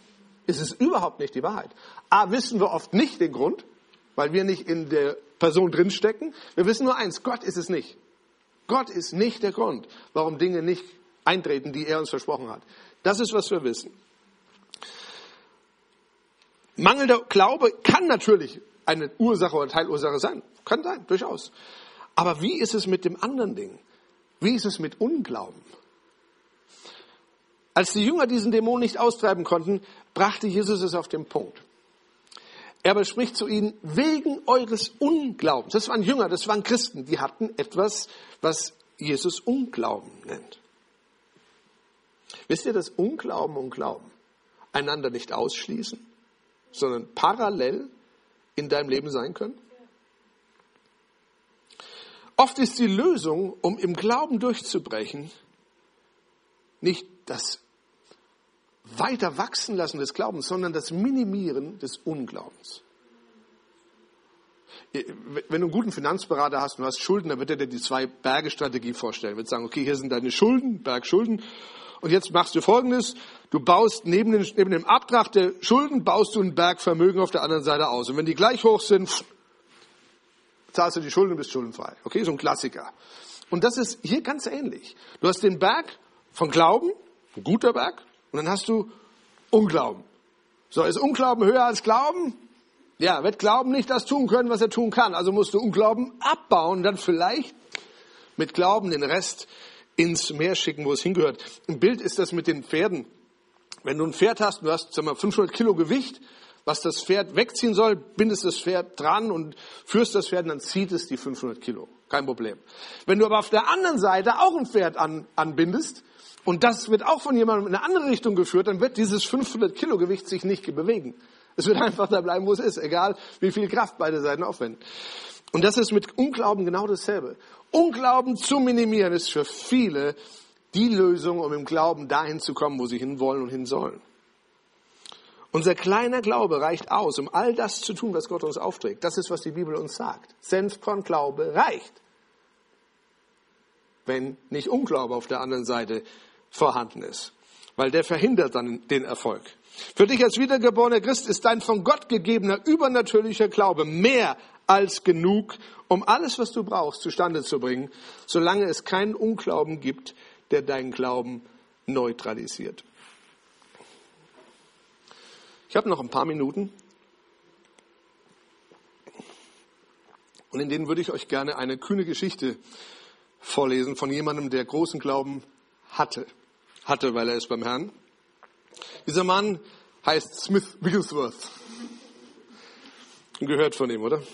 ist es überhaupt nicht die Wahrheit. A, wissen wir oft nicht den Grund, weil wir nicht in der Person drinstecken. Wir wissen nur eins, Gott ist es nicht. Gott ist nicht der Grund, warum Dinge nicht eintreten, die er uns versprochen hat. Das ist, was wir wissen. Mangelnder Glaube kann natürlich eine Ursache oder Teilursache sein. Kann sein, durchaus. Aber wie ist es mit dem anderen Ding? Wie ist es mit Unglauben? Als die Jünger diesen Dämon nicht austreiben konnten, brachte Jesus es auf den Punkt. Er aber spricht zu ihnen, wegen eures Unglaubens. Das waren Jünger, das waren Christen, die hatten etwas, was Jesus Unglauben nennt. Wisst ihr, dass Unglauben und Glauben einander nicht ausschließen, sondern parallel in deinem Leben sein können? Oft ist die Lösung, um im Glauben durchzubrechen, nicht das weiter wachsen lassen des Glaubens, sondern das Minimieren des Unglaubens. Wenn du einen guten Finanzberater hast und du hast Schulden, dann wird er dir die 2-Berge-Strategie vorstellen. Er wird sagen, okay, hier sind deine Schulden, Bergschulden. Und jetzt machst du Folgendes, du baust neben dem Abtrag der Schulden, baust du ein Bergvermögen auf der anderen Seite aus. Und wenn die gleich hoch sind, zahlst du die Schulden und bist schuldenfrei. Okay, so ein Klassiker. Und das ist hier ganz ähnlich. Du hast den Berg von Glauben, ein guter Berg, und dann hast du Unglauben. So, ist Unglauben höher als Glauben? Ja, wird Glauben nicht das tun können, was er tun kann. Also musst du Unglauben abbauen und dann vielleicht mit Glauben den Rest ins Meer schicken, wo es hingehört. Ein Bild ist das mit den Pferden. Wenn du ein Pferd hast, du hast 500 Kilo Gewicht, was das Pferd wegziehen soll, bindest das Pferd dran und führst das Pferd und dann zieht es die 500 Kilo. Kein Problem. Wenn du aber auf der anderen Seite auch ein Pferd anbindest und das wird auch von jemandem in eine andere Richtung geführt, dann wird dieses 500 Kilo Gewicht sich nicht bewegen. Es wird einfach da bleiben, wo es ist, egal wie viel Kraft beide Seiten aufwenden. Und das ist mit Unglauben genau dasselbe. Unglauben zu minimieren ist für viele die Lösung, um im Glauben dahin zu kommen, wo sie hinwollen und hin sollen. Unser kleiner Glaube reicht aus, um all das zu tun, was Gott uns aufträgt. Das ist, was die Bibel uns sagt. Senfkornglaube reicht, wenn nicht Unglaube auf der anderen Seite vorhanden ist, weil der verhindert dann den Erfolg. Für dich als wiedergeborener Christ ist dein von Gott gegebener übernatürlicher Glaube mehr als genug, um alles, was du brauchst, zustande zu bringen, solange es keinen Unglauben gibt, der deinen Glauben neutralisiert. Ich habe noch ein paar Minuten und in denen würde ich euch gerne eine kühne Geschichte vorlesen von jemandem, der großen Glauben hatte, weil er ist beim Herrn. Dieser Mann heißt Smith Wigglesworth. Gehört von ihm, oder?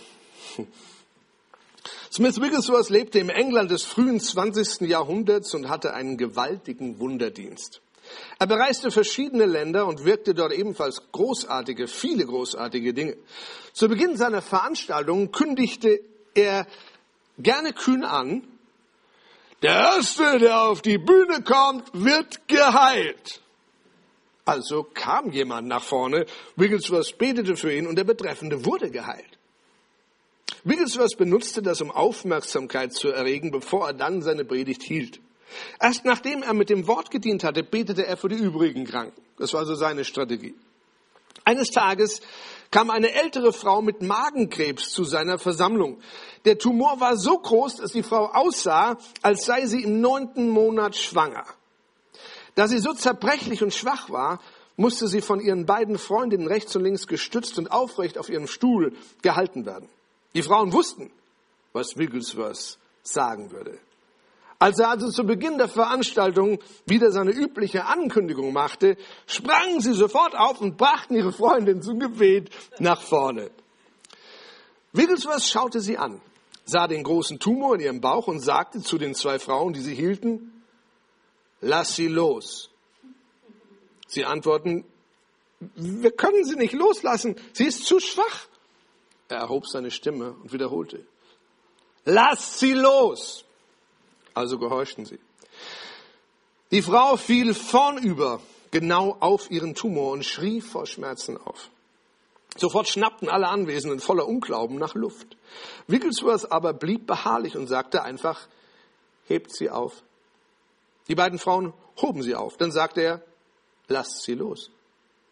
Smith Wigglesworth lebte im England des frühen 20. Jahrhunderts und hatte einen gewaltigen Wunderdienst. Er bereiste verschiedene Länder und wirkte dort ebenfalls viele großartige Dinge. Zu Beginn seiner Veranstaltungen kündigte er gerne kühn an, der Erste, der auf die Bühne kommt, wird geheilt. Also kam jemand nach vorne, Wigglesworth betete für ihn und der Betreffende wurde geheilt. Wigglesworth benutzte das, um Aufmerksamkeit zu erregen, bevor er dann seine Predigt hielt. Erst nachdem er mit dem Wort gedient hatte, betete er für die übrigen Kranken. Das war so seine Strategie. Eines Tages kam eine ältere Frau mit Magenkrebs zu seiner Versammlung. Der Tumor war so groß, dass die Frau aussah, als sei sie im 9. Monat schwanger. Da sie so zerbrechlich und schwach war, musste sie von ihren beiden Freundinnen rechts und links gestützt und aufrecht auf ihrem Stuhl gehalten werden. Die Frauen wussten, was Wigglesworth sagen würde. Als er also zu Beginn der Veranstaltung wieder seine übliche Ankündigung machte, sprangen sie sofort auf und brachten ihre Freundin zum Gebet nach vorne. Wigglesworth schaute sie an, sah den großen Tumor in ihrem Bauch und sagte zu den 2 Frauen, die sie hielten, lass sie los. Sie antworten, wir können sie nicht loslassen, sie ist zu schwach. Er erhob seine Stimme und wiederholte, lass sie los. Also gehorchten sie. Die Frau fiel vornüber genau auf ihren Tumor und schrie vor Schmerzen auf. Sofort schnappten alle Anwesenden voller Unglauben nach Luft. Wigglesworth aber blieb beharrlich und sagte einfach, hebt sie auf. Die beiden Frauen hoben sie auf. Dann sagte er, lasst sie los.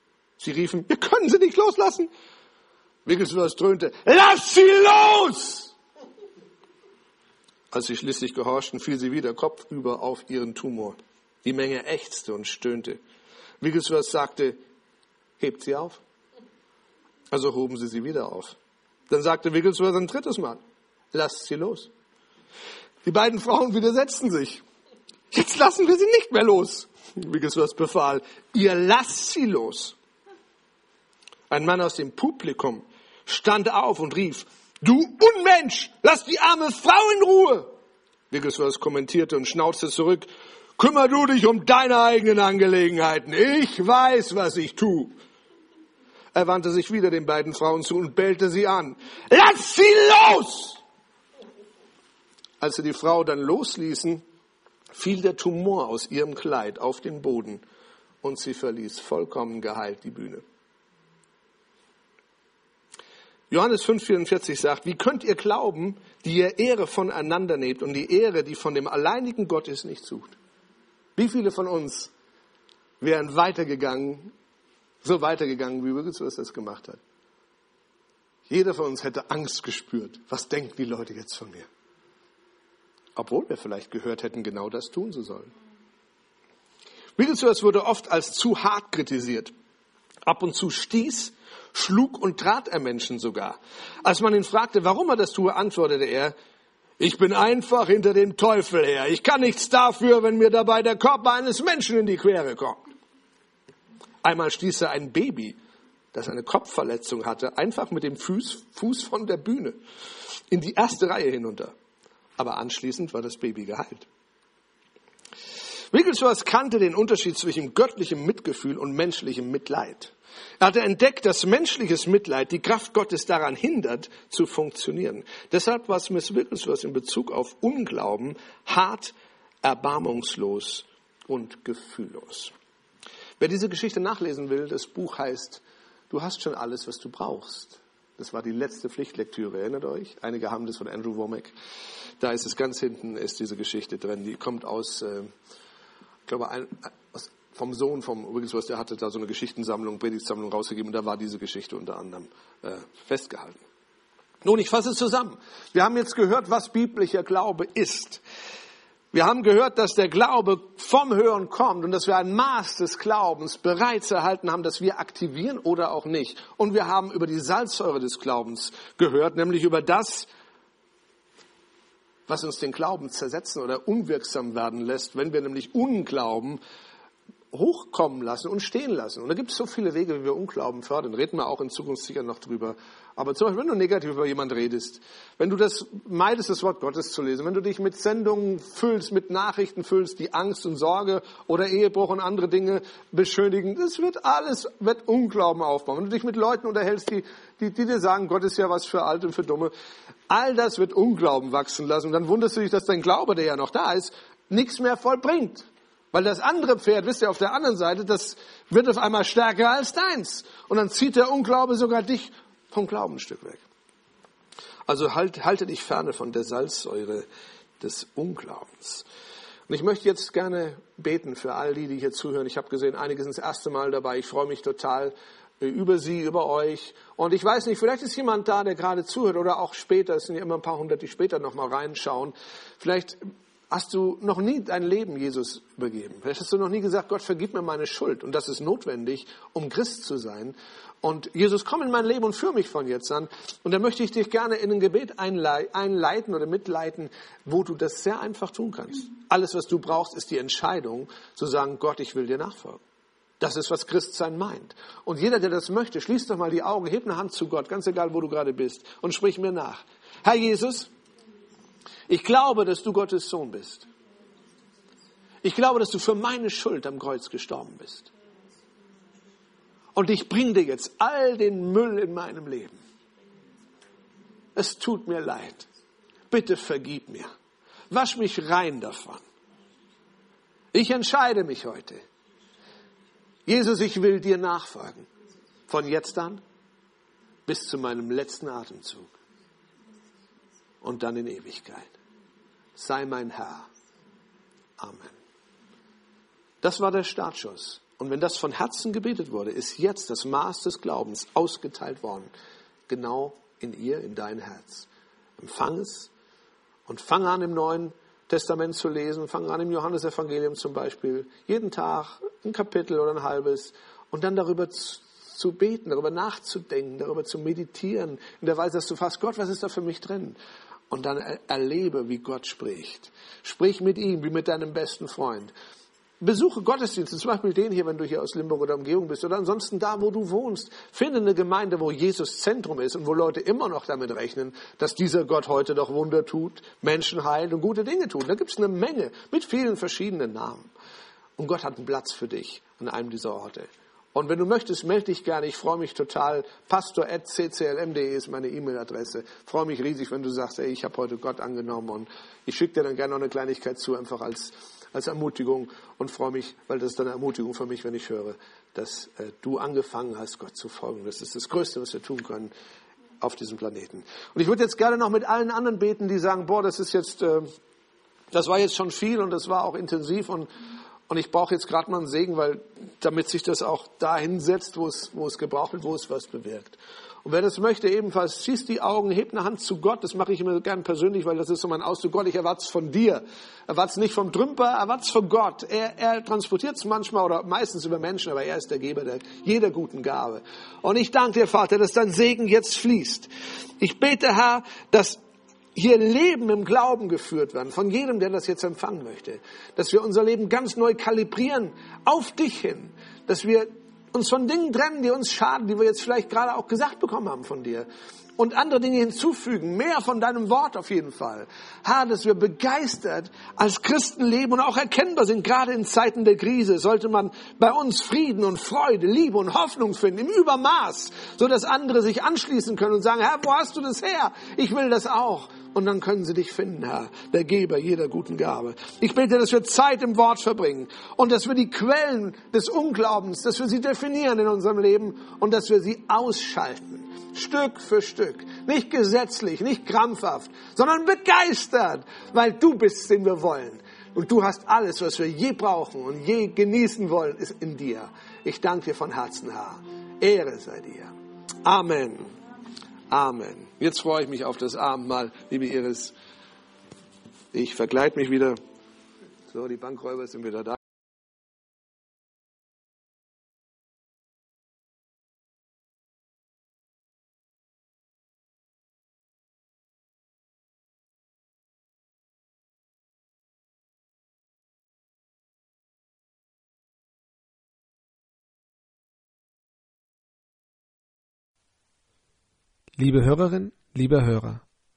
Sie riefen, wir können sie nicht loslassen. Wigglesworth dröhnte, lass sie los! Als sie schließlich gehorchten, fiel sie wieder kopfüber auf ihren Tumor. Die Menge ächzte und stöhnte. Wigglesworth sagte, hebt sie auf. Also hoben sie wieder auf. Dann sagte Wigglesworth ein drittes Mal, lasst sie los. Die beiden Frauen widersetzten sich. Jetzt lassen wir sie nicht mehr los. Wigglesworth befahl, ihr lasst sie los. Ein Mann aus dem Publikum stand auf und rief, du Unmensch, lass die arme Frau in Ruhe. Wigglesworth kommentierte und schnauzte zurück, kümmer du dich um deine eigenen Angelegenheiten. Ich weiß, was ich tue. Er wandte sich wieder den beiden Frauen zu und bellte sie an. Lass sie los! Als sie die Frau dann losließen, fiel der Tumor aus ihrem Kleid auf den Boden und sie verließ vollkommen geheilt die Bühne. Johannes 5,44 sagt, wie könnt ihr glauben, die ihr Ehre voneinander nehmt und die Ehre, die von dem alleinigen Gott ist, nicht sucht? Wie viele von uns wären weitergegangen, so weitergegangen, wie Wigglesworth das gemacht hat? Jeder von uns hätte Angst gespürt. Was denken die Leute jetzt von mir? Obwohl wir vielleicht gehört hätten, genau das tun zu sollen. Wigglesworth wurde oft als zu hart kritisiert. Ab und zu stieß, schlug und trat er Menschen sogar. Als man ihn fragte, warum er das tue, antwortete er, ich bin einfach hinter dem Teufel her. Ich kann nichts dafür, wenn mir dabei der Körper eines Menschen in die Quere kommt. Einmal stieß er ein Baby, das eine Kopfverletzung hatte, einfach mit dem Fuß von der Bühne in die erste Reihe hinunter. Aber anschließend war das Baby geheilt. Wigglesworth kannte den Unterschied zwischen göttlichem Mitgefühl und menschlichem Mitleid. Er hatte entdeckt, dass menschliches Mitleid die Kraft Gottes daran hindert, zu funktionieren. Deshalb war Smith Wigglesworth in Bezug auf Unglauben hart, erbarmungslos und gefühllos. Wer diese Geschichte nachlesen will, das Buch heißt, du hast schon alles, was du brauchst. Das war die letzte Pflichtlektüre, erinnert euch? Einige haben das von Andrew Womack. Da ist es ganz hinten, ist diese Geschichte drin. Die kommt aus, ich glaube, vom Sohn vom Wigglesworth, der hatte da so eine Geschichtensammlung, Predigtsammlung rausgegeben und da war diese Geschichte unter anderem festgehalten. Nun, ich fasse es zusammen. Wir haben jetzt gehört, was biblischer Glaube ist. Wir haben gehört, dass der Glaube vom Hören kommt und dass wir ein Maß des Glaubens bereits erhalten haben, das wir aktivieren oder auch nicht. Und wir haben über die Salzsäure des Glaubens gehört, nämlich über das, was uns den Glauben zersetzen oder unwirksam werden lässt, wenn wir nämlich Unglauben hochkommen lassen und stehen lassen. Und da gibt es so viele Wege, wie wir Unglauben fördern. Reden wir auch in Zukunft sicher noch drüber. Aber zum Beispiel, wenn du negativ über jemanden redest, wenn du das meidest, das Wort Gottes zu lesen, wenn du dich mit Sendungen füllst, mit Nachrichten füllst, die Angst und Sorge oder Ehebruch und andere Dinge beschönigen, das wird Unglauben aufbauen. Wenn du dich mit Leuten unterhältst, die dir sagen, Gott ist ja was für Alte und für Dumme, all das wird Unglauben wachsen lassen. Und dann wunderst du dich, dass dein Glaube, der ja noch da ist, nichts mehr vollbringt. Weil das andere Pferd, wisst ihr, auf der anderen Seite, das wird auf einmal stärker als deins. Und dann zieht der Unglaube sogar dich vom Glauben ein Stück weg. Also halte dich ferne von der Salzsäure des Unglaubens. Und ich möchte jetzt gerne beten für all die hier zuhören. Ich habe gesehen, einige sind das erste Mal dabei. Ich freue mich total über Sie, über euch. Und ich weiß nicht, vielleicht ist jemand da, der gerade zuhört oder auch später. Es sind ja immer ein paar hundert, die später noch mal reinschauen. Vielleicht hast du noch nie dein Leben Jesus übergeben. Vielleicht hast du noch nie gesagt, Gott, vergib mir meine Schuld. Und das ist notwendig, um Christ zu sein. Und Jesus, komm in mein Leben und führe mich von jetzt an. Und da möchte ich dich gerne in ein Gebet einleiten oder mitleiten, wo du das sehr einfach tun kannst. Alles, was du brauchst, ist die Entscheidung, zu sagen, Gott, ich will dir nachfolgen. Das ist, was Christsein meint. Und jeder, der das möchte, schließ doch mal die Augen, heb eine Hand zu Gott, ganz egal, wo du gerade bist, und sprich mir nach. Herr Jesus, ich glaube, dass du Gottes Sohn bist. Ich glaube, dass du für meine Schuld am Kreuz gestorben bist. Und ich bringe dir jetzt all den Müll in meinem Leben. Es tut mir leid. Bitte vergib mir. Wasch mich rein davon. Ich entscheide mich heute. Jesus, ich will dir nachfolgen. Von jetzt an bis zu meinem letzten Atemzug. Und dann in Ewigkeit. Sei mein Herr. Amen. Das war der Startschuss. Und wenn das von Herzen gebetet wurde, ist jetzt das Maß des Glaubens ausgeteilt worden. Genau in ihr, in dein Herz. Empfang es und fange an, im Neuen Testament zu lesen. Fange an, im Johannesevangelium zum Beispiel. Jeden Tag ein Kapitel oder ein halbes. Und dann darüber zu beten, darüber nachzudenken, darüber zu meditieren. In der Weise, dass du fragst, Gott, was ist da für mich drin? Und dann erlebe, wie Gott spricht. Sprich mit ihm, wie mit deinem besten Freund. Besuche Gottesdienste, zum Beispiel den hier, wenn du hier aus Limburg oder Umgebung bist, oder ansonsten da, wo du wohnst. Finde eine Gemeinde, wo Jesus Zentrum ist und wo Leute immer noch damit rechnen, dass dieser Gott heute doch Wunder tut, Menschen heilt und gute Dinge tut. Da gibt es eine Menge mit vielen verschiedenen Namen. Und Gott hat einen Platz für dich an einem dieser Orte. Und wenn du möchtest, melde dich gerne. Ich freue mich total. pastor@cclm.de ist meine E-Mail-Adresse. Ich freue mich riesig, wenn du sagst, ey, ich habe heute Gott angenommen. Und ich schicke dir dann gerne noch eine Kleinigkeit zu, einfach als Ermutigung, und freue mich, weil das ist dann eine Ermutigung für mich, wenn ich höre, dass du angefangen hast, Gott zu folgen. Das ist das Größte, was wir tun können auf diesem Planeten. Und ich würde jetzt gerne noch mit allen anderen beten, die sagen, boah, das war jetzt schon viel und das war auch intensiv und ich brauche jetzt gerade mal einen Segen, weil damit sich das auch dahin setzt, wo es gebraucht wird, wo es was bewirkt. Und wer das möchte, ebenfalls, schließt die Augen, hebt eine Hand zu Gott. Das mache ich immer gern persönlich, weil das ist so mein Ausdruck. Gott, ich erwarte es von dir. Erwarte es nicht vom Trümper, erwarte es von Gott. Er transportiert es manchmal oder meistens über Menschen, aber er ist der Geber jeder guten Gabe. Und ich danke dir, Vater, dass dein Segen jetzt fließt. Ich bete, Herr, dass hier Leben im Glauben geführt werden, von jedem, der das jetzt empfangen möchte. Dass wir unser Leben ganz neu kalibrieren, auf dich hin. Dass wir uns von Dingen trennen, die uns schaden, die wir jetzt vielleicht gerade auch gesagt bekommen haben von dir. Und andere Dinge hinzufügen, mehr von deinem Wort auf jeden Fall. Herr, dass wir begeistert als Christen leben und auch erkennbar sind, gerade in Zeiten der Krise, sollte man bei uns Frieden und Freude, Liebe und Hoffnung finden, im Übermaß, so dass andere sich anschließen können und sagen, Herr, wo hast du das her? Ich will das auch. Und dann können sie dich finden, Herr, der Geber jeder guten Gabe. Ich bete, dass wir Zeit im Wort verbringen und dass wir die Quellen des Unglaubens, dass wir sie definieren in unserem Leben und dass wir sie ausschalten, Stück für Stück. Nicht gesetzlich, nicht krampfhaft, sondern begeistert, weil du bist, den wir wollen. Und du hast alles, was wir je brauchen und je genießen wollen, ist in dir. Ich danke dir von Herzen, Herr. Ehre sei dir. Amen. Amen. Jetzt freue ich mich auf das Abendmahl, liebe Iris. Ich verkleide mich wieder. So, die Bankräuber sind wieder da. Liebe Hörerin, lieber Hörer,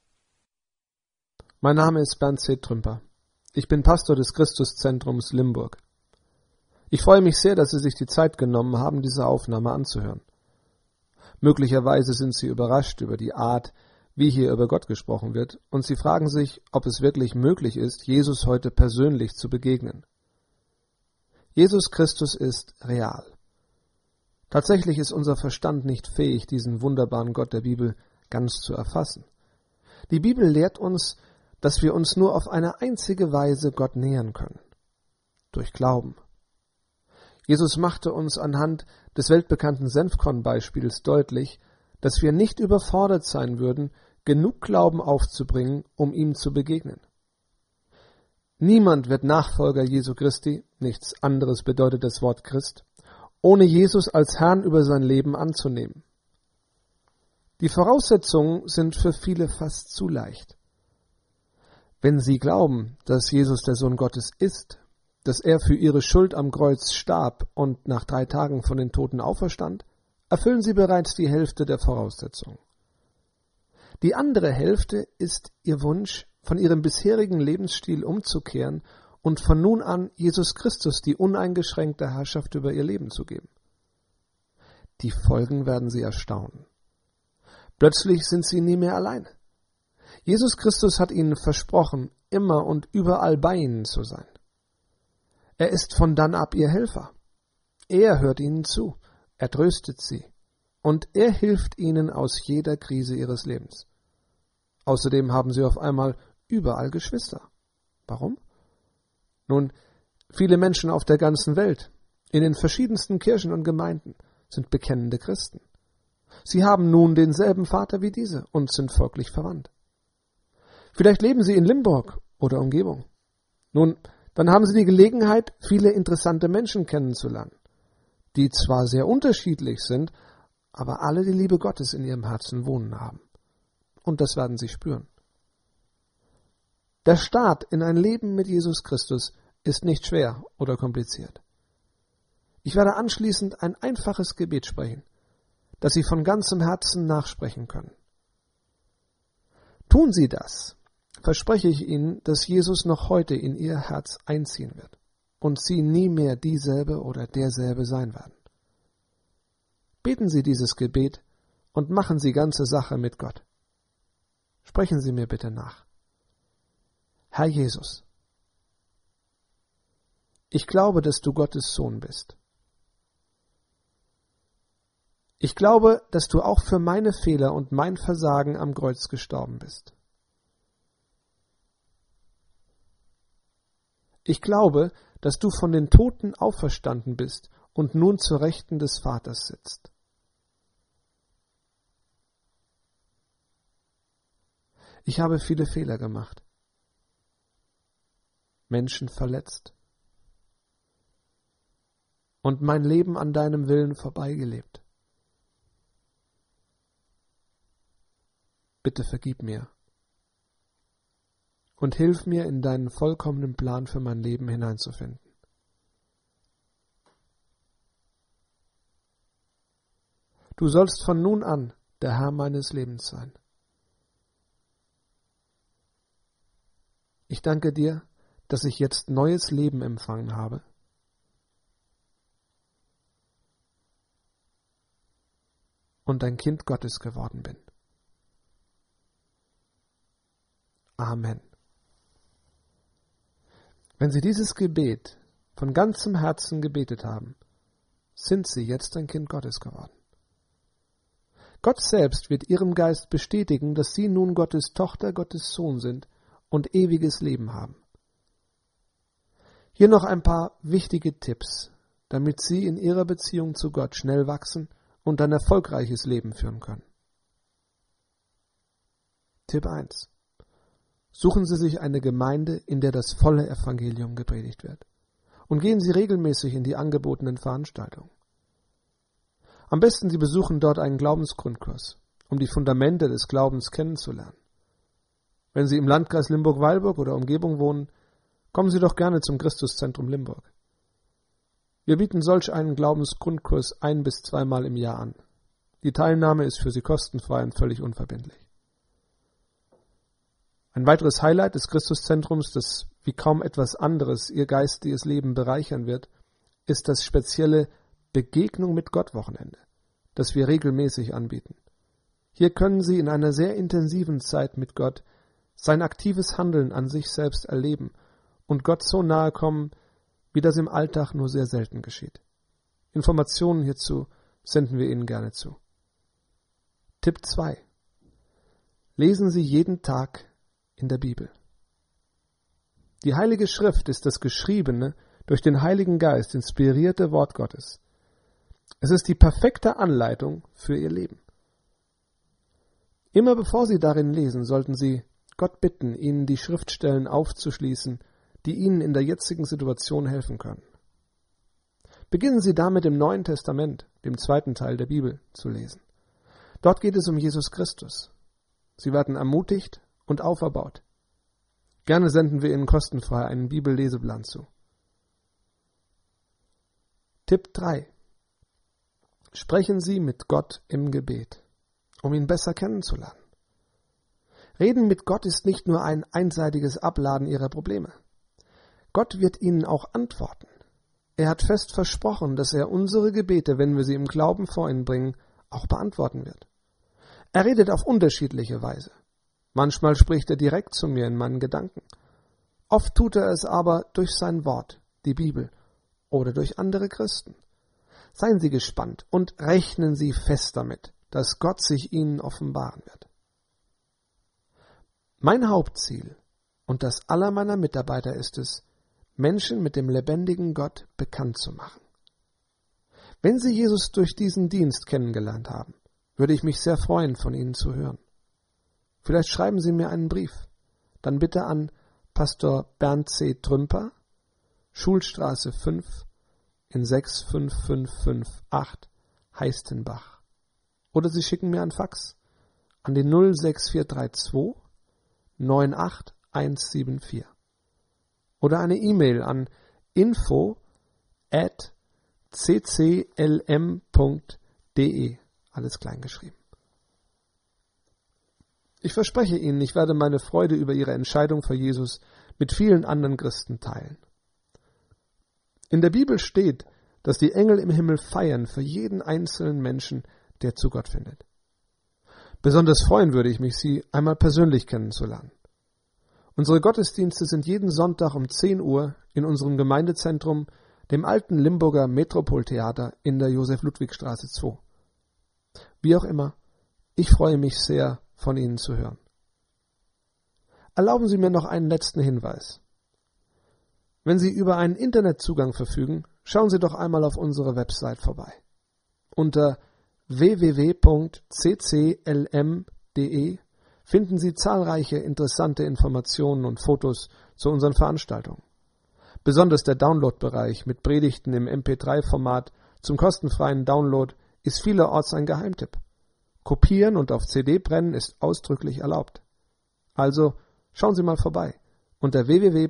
mein Name ist Bernd C. Trümper. Ich bin Pastor des Christuszentrums Limburg. Ich freue mich sehr, dass Sie sich die Zeit genommen haben, diese Aufnahme anzuhören. Möglicherweise sind Sie überrascht über die Art, wie hier über Gott gesprochen wird, und Sie fragen sich, ob es wirklich möglich ist, Jesus heute persönlich zu begegnen. Jesus Christus ist real. Tatsächlich ist unser Verstand nicht fähig, diesen wunderbaren Gott der Bibel ganz zu erfassen. Die Bibel lehrt uns, dass wir uns nur auf eine einzige Weise Gott nähern können: durch Glauben. Jesus machte uns anhand des weltbekannten Senfkorn-Beispiels deutlich, dass wir nicht überfordert sein würden, genug Glauben aufzubringen, um ihm zu begegnen. Niemand wird Nachfolger Jesu Christi, nichts anderes bedeutet das Wort Christ, ohne Jesus als Herrn über sein Leben anzunehmen. Die Voraussetzungen sind für viele fast zu leicht. Wenn sie glauben, dass Jesus der Sohn Gottes ist, dass er für ihre Schuld am Kreuz starb und nach 3 Tagen von den Toten auferstand, erfüllen sie bereits die Hälfte der Voraussetzungen. Die andere Hälfte ist ihr Wunsch, von ihrem bisherigen Lebensstil umzukehren und von nun an Jesus Christus die uneingeschränkte Herrschaft über ihr Leben zu geben. Die Folgen werden sie erstaunen. Plötzlich sind sie nie mehr allein. Jesus Christus hat ihnen versprochen, immer und überall bei ihnen zu sein. Er ist von dann ab ihr Helfer. Er hört ihnen zu, er tröstet sie und er hilft ihnen aus jeder Krise ihres Lebens. Außerdem haben sie auf einmal überall Geschwister. Warum? Nun, viele Menschen auf der ganzen Welt, in den verschiedensten Kirchen und Gemeinden, sind bekennende Christen. Sie haben nun denselben Vater wie diese und sind folglich verwandt. Vielleicht leben Sie in Limburg oder Umgebung. Nun, dann haben Sie die Gelegenheit, viele interessante Menschen kennenzulernen, die zwar sehr unterschiedlich sind, aber alle die Liebe Gottes in ihrem Herzen wohnen haben. Und das werden Sie spüren. Der Start in ein Leben mit Jesus Christus ist nicht schwer oder kompliziert. Ich werde anschließend ein einfaches Gebet sprechen, das Sie von ganzem Herzen nachsprechen können. Tun Sie das, verspreche ich Ihnen, dass Jesus noch heute in Ihr Herz einziehen wird und Sie nie mehr dieselbe oder derselbe sein werden. Beten Sie dieses Gebet und machen Sie ganze Sache mit Gott. Sprechen Sie mir bitte nach. Herr Jesus, ich glaube, dass du Gottes Sohn bist. Ich glaube, dass du auch für meine Fehler und mein Versagen am Kreuz gestorben bist. Ich glaube, dass du von den Toten auferstanden bist und nun zur Rechten des Vaters sitzt. Ich habe viele Fehler gemacht, Menschen verletzt und mein Leben an deinem Willen vorbeigelebt. Bitte vergib mir und hilf mir, in deinen vollkommenen Plan für mein Leben hineinzufinden. Du sollst von nun an der Herr meines Lebens sein. Ich danke dir, dass ich jetzt neues Leben empfangen habe. Und ein Kind Gottes geworden bin. Amen. Wenn Sie dieses Gebet von ganzem Herzen gebetet haben, sind Sie jetzt ein Kind Gottes geworden. Gott selbst wird Ihrem Geist bestätigen, dass Sie nun Gottes Tochter, Gottes Sohn sind und ewiges Leben haben. Hier noch ein paar wichtige Tipps, damit Sie in Ihrer Beziehung zu Gott schnell wachsen und ein erfolgreiches Leben führen können. Tipp 1. Suchen Sie sich eine Gemeinde, in der das volle Evangelium gepredigt wird. Und gehen Sie regelmäßig in die angebotenen Veranstaltungen. Am besten Sie besuchen dort einen Glaubensgrundkurs, um die Fundamente des Glaubens kennenzulernen. Wenn Sie im Landkreis Limburg-Weilburg oder Umgebung wohnen, kommen Sie doch gerne zum Christuszentrum Limburg. Wir bieten solch einen Glaubensgrundkurs 1- bis 2-mal im Jahr an. Die Teilnahme ist für Sie kostenfrei und völlig unverbindlich. Ein weiteres Highlight des Christuszentrums, das wie kaum etwas anderes Ihr geistiges Leben bereichern wird, ist das spezielle Begegnung mit Gott Wochenende, das wir regelmäßig anbieten. Hier können Sie in einer sehr intensiven Zeit mit Gott sein aktives Handeln an sich selbst erleben und Gott so nahe kommen, wie das im Alltag nur sehr selten geschieht. Informationen hierzu senden wir Ihnen gerne zu. Tipp 2. Lesen Sie jeden Tag in der Bibel. Die Heilige Schrift ist das geschriebene, durch den Heiligen Geist inspirierte Wort Gottes. Es ist die perfekte Anleitung für Ihr Leben. Immer bevor Sie darin lesen, sollten Sie Gott bitten, Ihnen die Schriftstellen aufzuschließen, die Ihnen in der jetzigen Situation helfen können. Beginnen Sie damit im Neuen Testament, dem 2. Teil der Bibel, zu lesen. Dort geht es um Jesus Christus. Sie werden ermutigt und auferbaut. Gerne senden wir Ihnen kostenfrei einen Bibelleseplan zu. Tipp 3. Sprechen Sie mit Gott im Gebet, um ihn besser kennenzulernen. Reden mit Gott ist nicht nur ein einseitiges Abladen Ihrer Probleme. Gott wird Ihnen auch antworten. Er hat fest versprochen, dass er unsere Gebete, wenn wir sie im Glauben vor ihn bringen, auch beantworten wird. Er redet auf unterschiedliche Weise. Manchmal spricht er direkt zu mir in meinen Gedanken. Oft tut er es aber durch sein Wort, die Bibel, oder durch andere Christen. Seien Sie gespannt und rechnen Sie fest damit, dass Gott sich Ihnen offenbaren wird. Mein Hauptziel und das aller meiner Mitarbeiter ist es, Menschen mit dem lebendigen Gott bekannt zu machen. Wenn Sie Jesus durch diesen Dienst kennengelernt haben, würde ich mich sehr freuen, von Ihnen zu hören. Vielleicht schreiben Sie mir einen Brief. Dann bitte an Pastor Bernd C. Trümper, Schulstraße 5 in 65558 Heistenbach. Oder Sie schicken mir einen Fax an die 06432 98174. Oder eine E-Mail an info@cclm.de, alles klein geschrieben. Ich verspreche Ihnen, ich werde meine Freude über Ihre Entscheidung für Jesus mit vielen anderen Christen teilen. In der Bibel steht, dass die Engel im Himmel feiern für jeden einzelnen Menschen, der zu Gott findet. Besonders freuen würde ich mich, Sie einmal persönlich kennenzulernen. Unsere Gottesdienste sind jeden Sonntag um 10 Uhr in unserem Gemeindezentrum, dem alten Limburger Metropoltheater in der Josef-Ludwig-Straße 2. Wie auch immer, ich freue mich sehr, von Ihnen zu hören. Erlauben Sie mir noch einen letzten Hinweis. Wenn Sie über einen Internetzugang verfügen, schauen Sie doch einmal auf unsere Website vorbei. Unter www.cclm.de finden Sie zahlreiche interessante Informationen und Fotos zu unseren Veranstaltungen. Besonders der Download-Bereich mit Predigten im MP3-Format zum kostenfreien Download ist vielerorts ein Geheimtipp. Kopieren und auf CD brennen ist ausdrücklich erlaubt. Also schauen Sie mal vorbei unter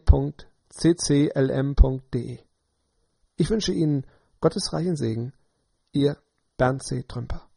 www.cclm.de. Ich wünsche Ihnen Gottes reichen Segen, Ihr Bernd C. Trümper.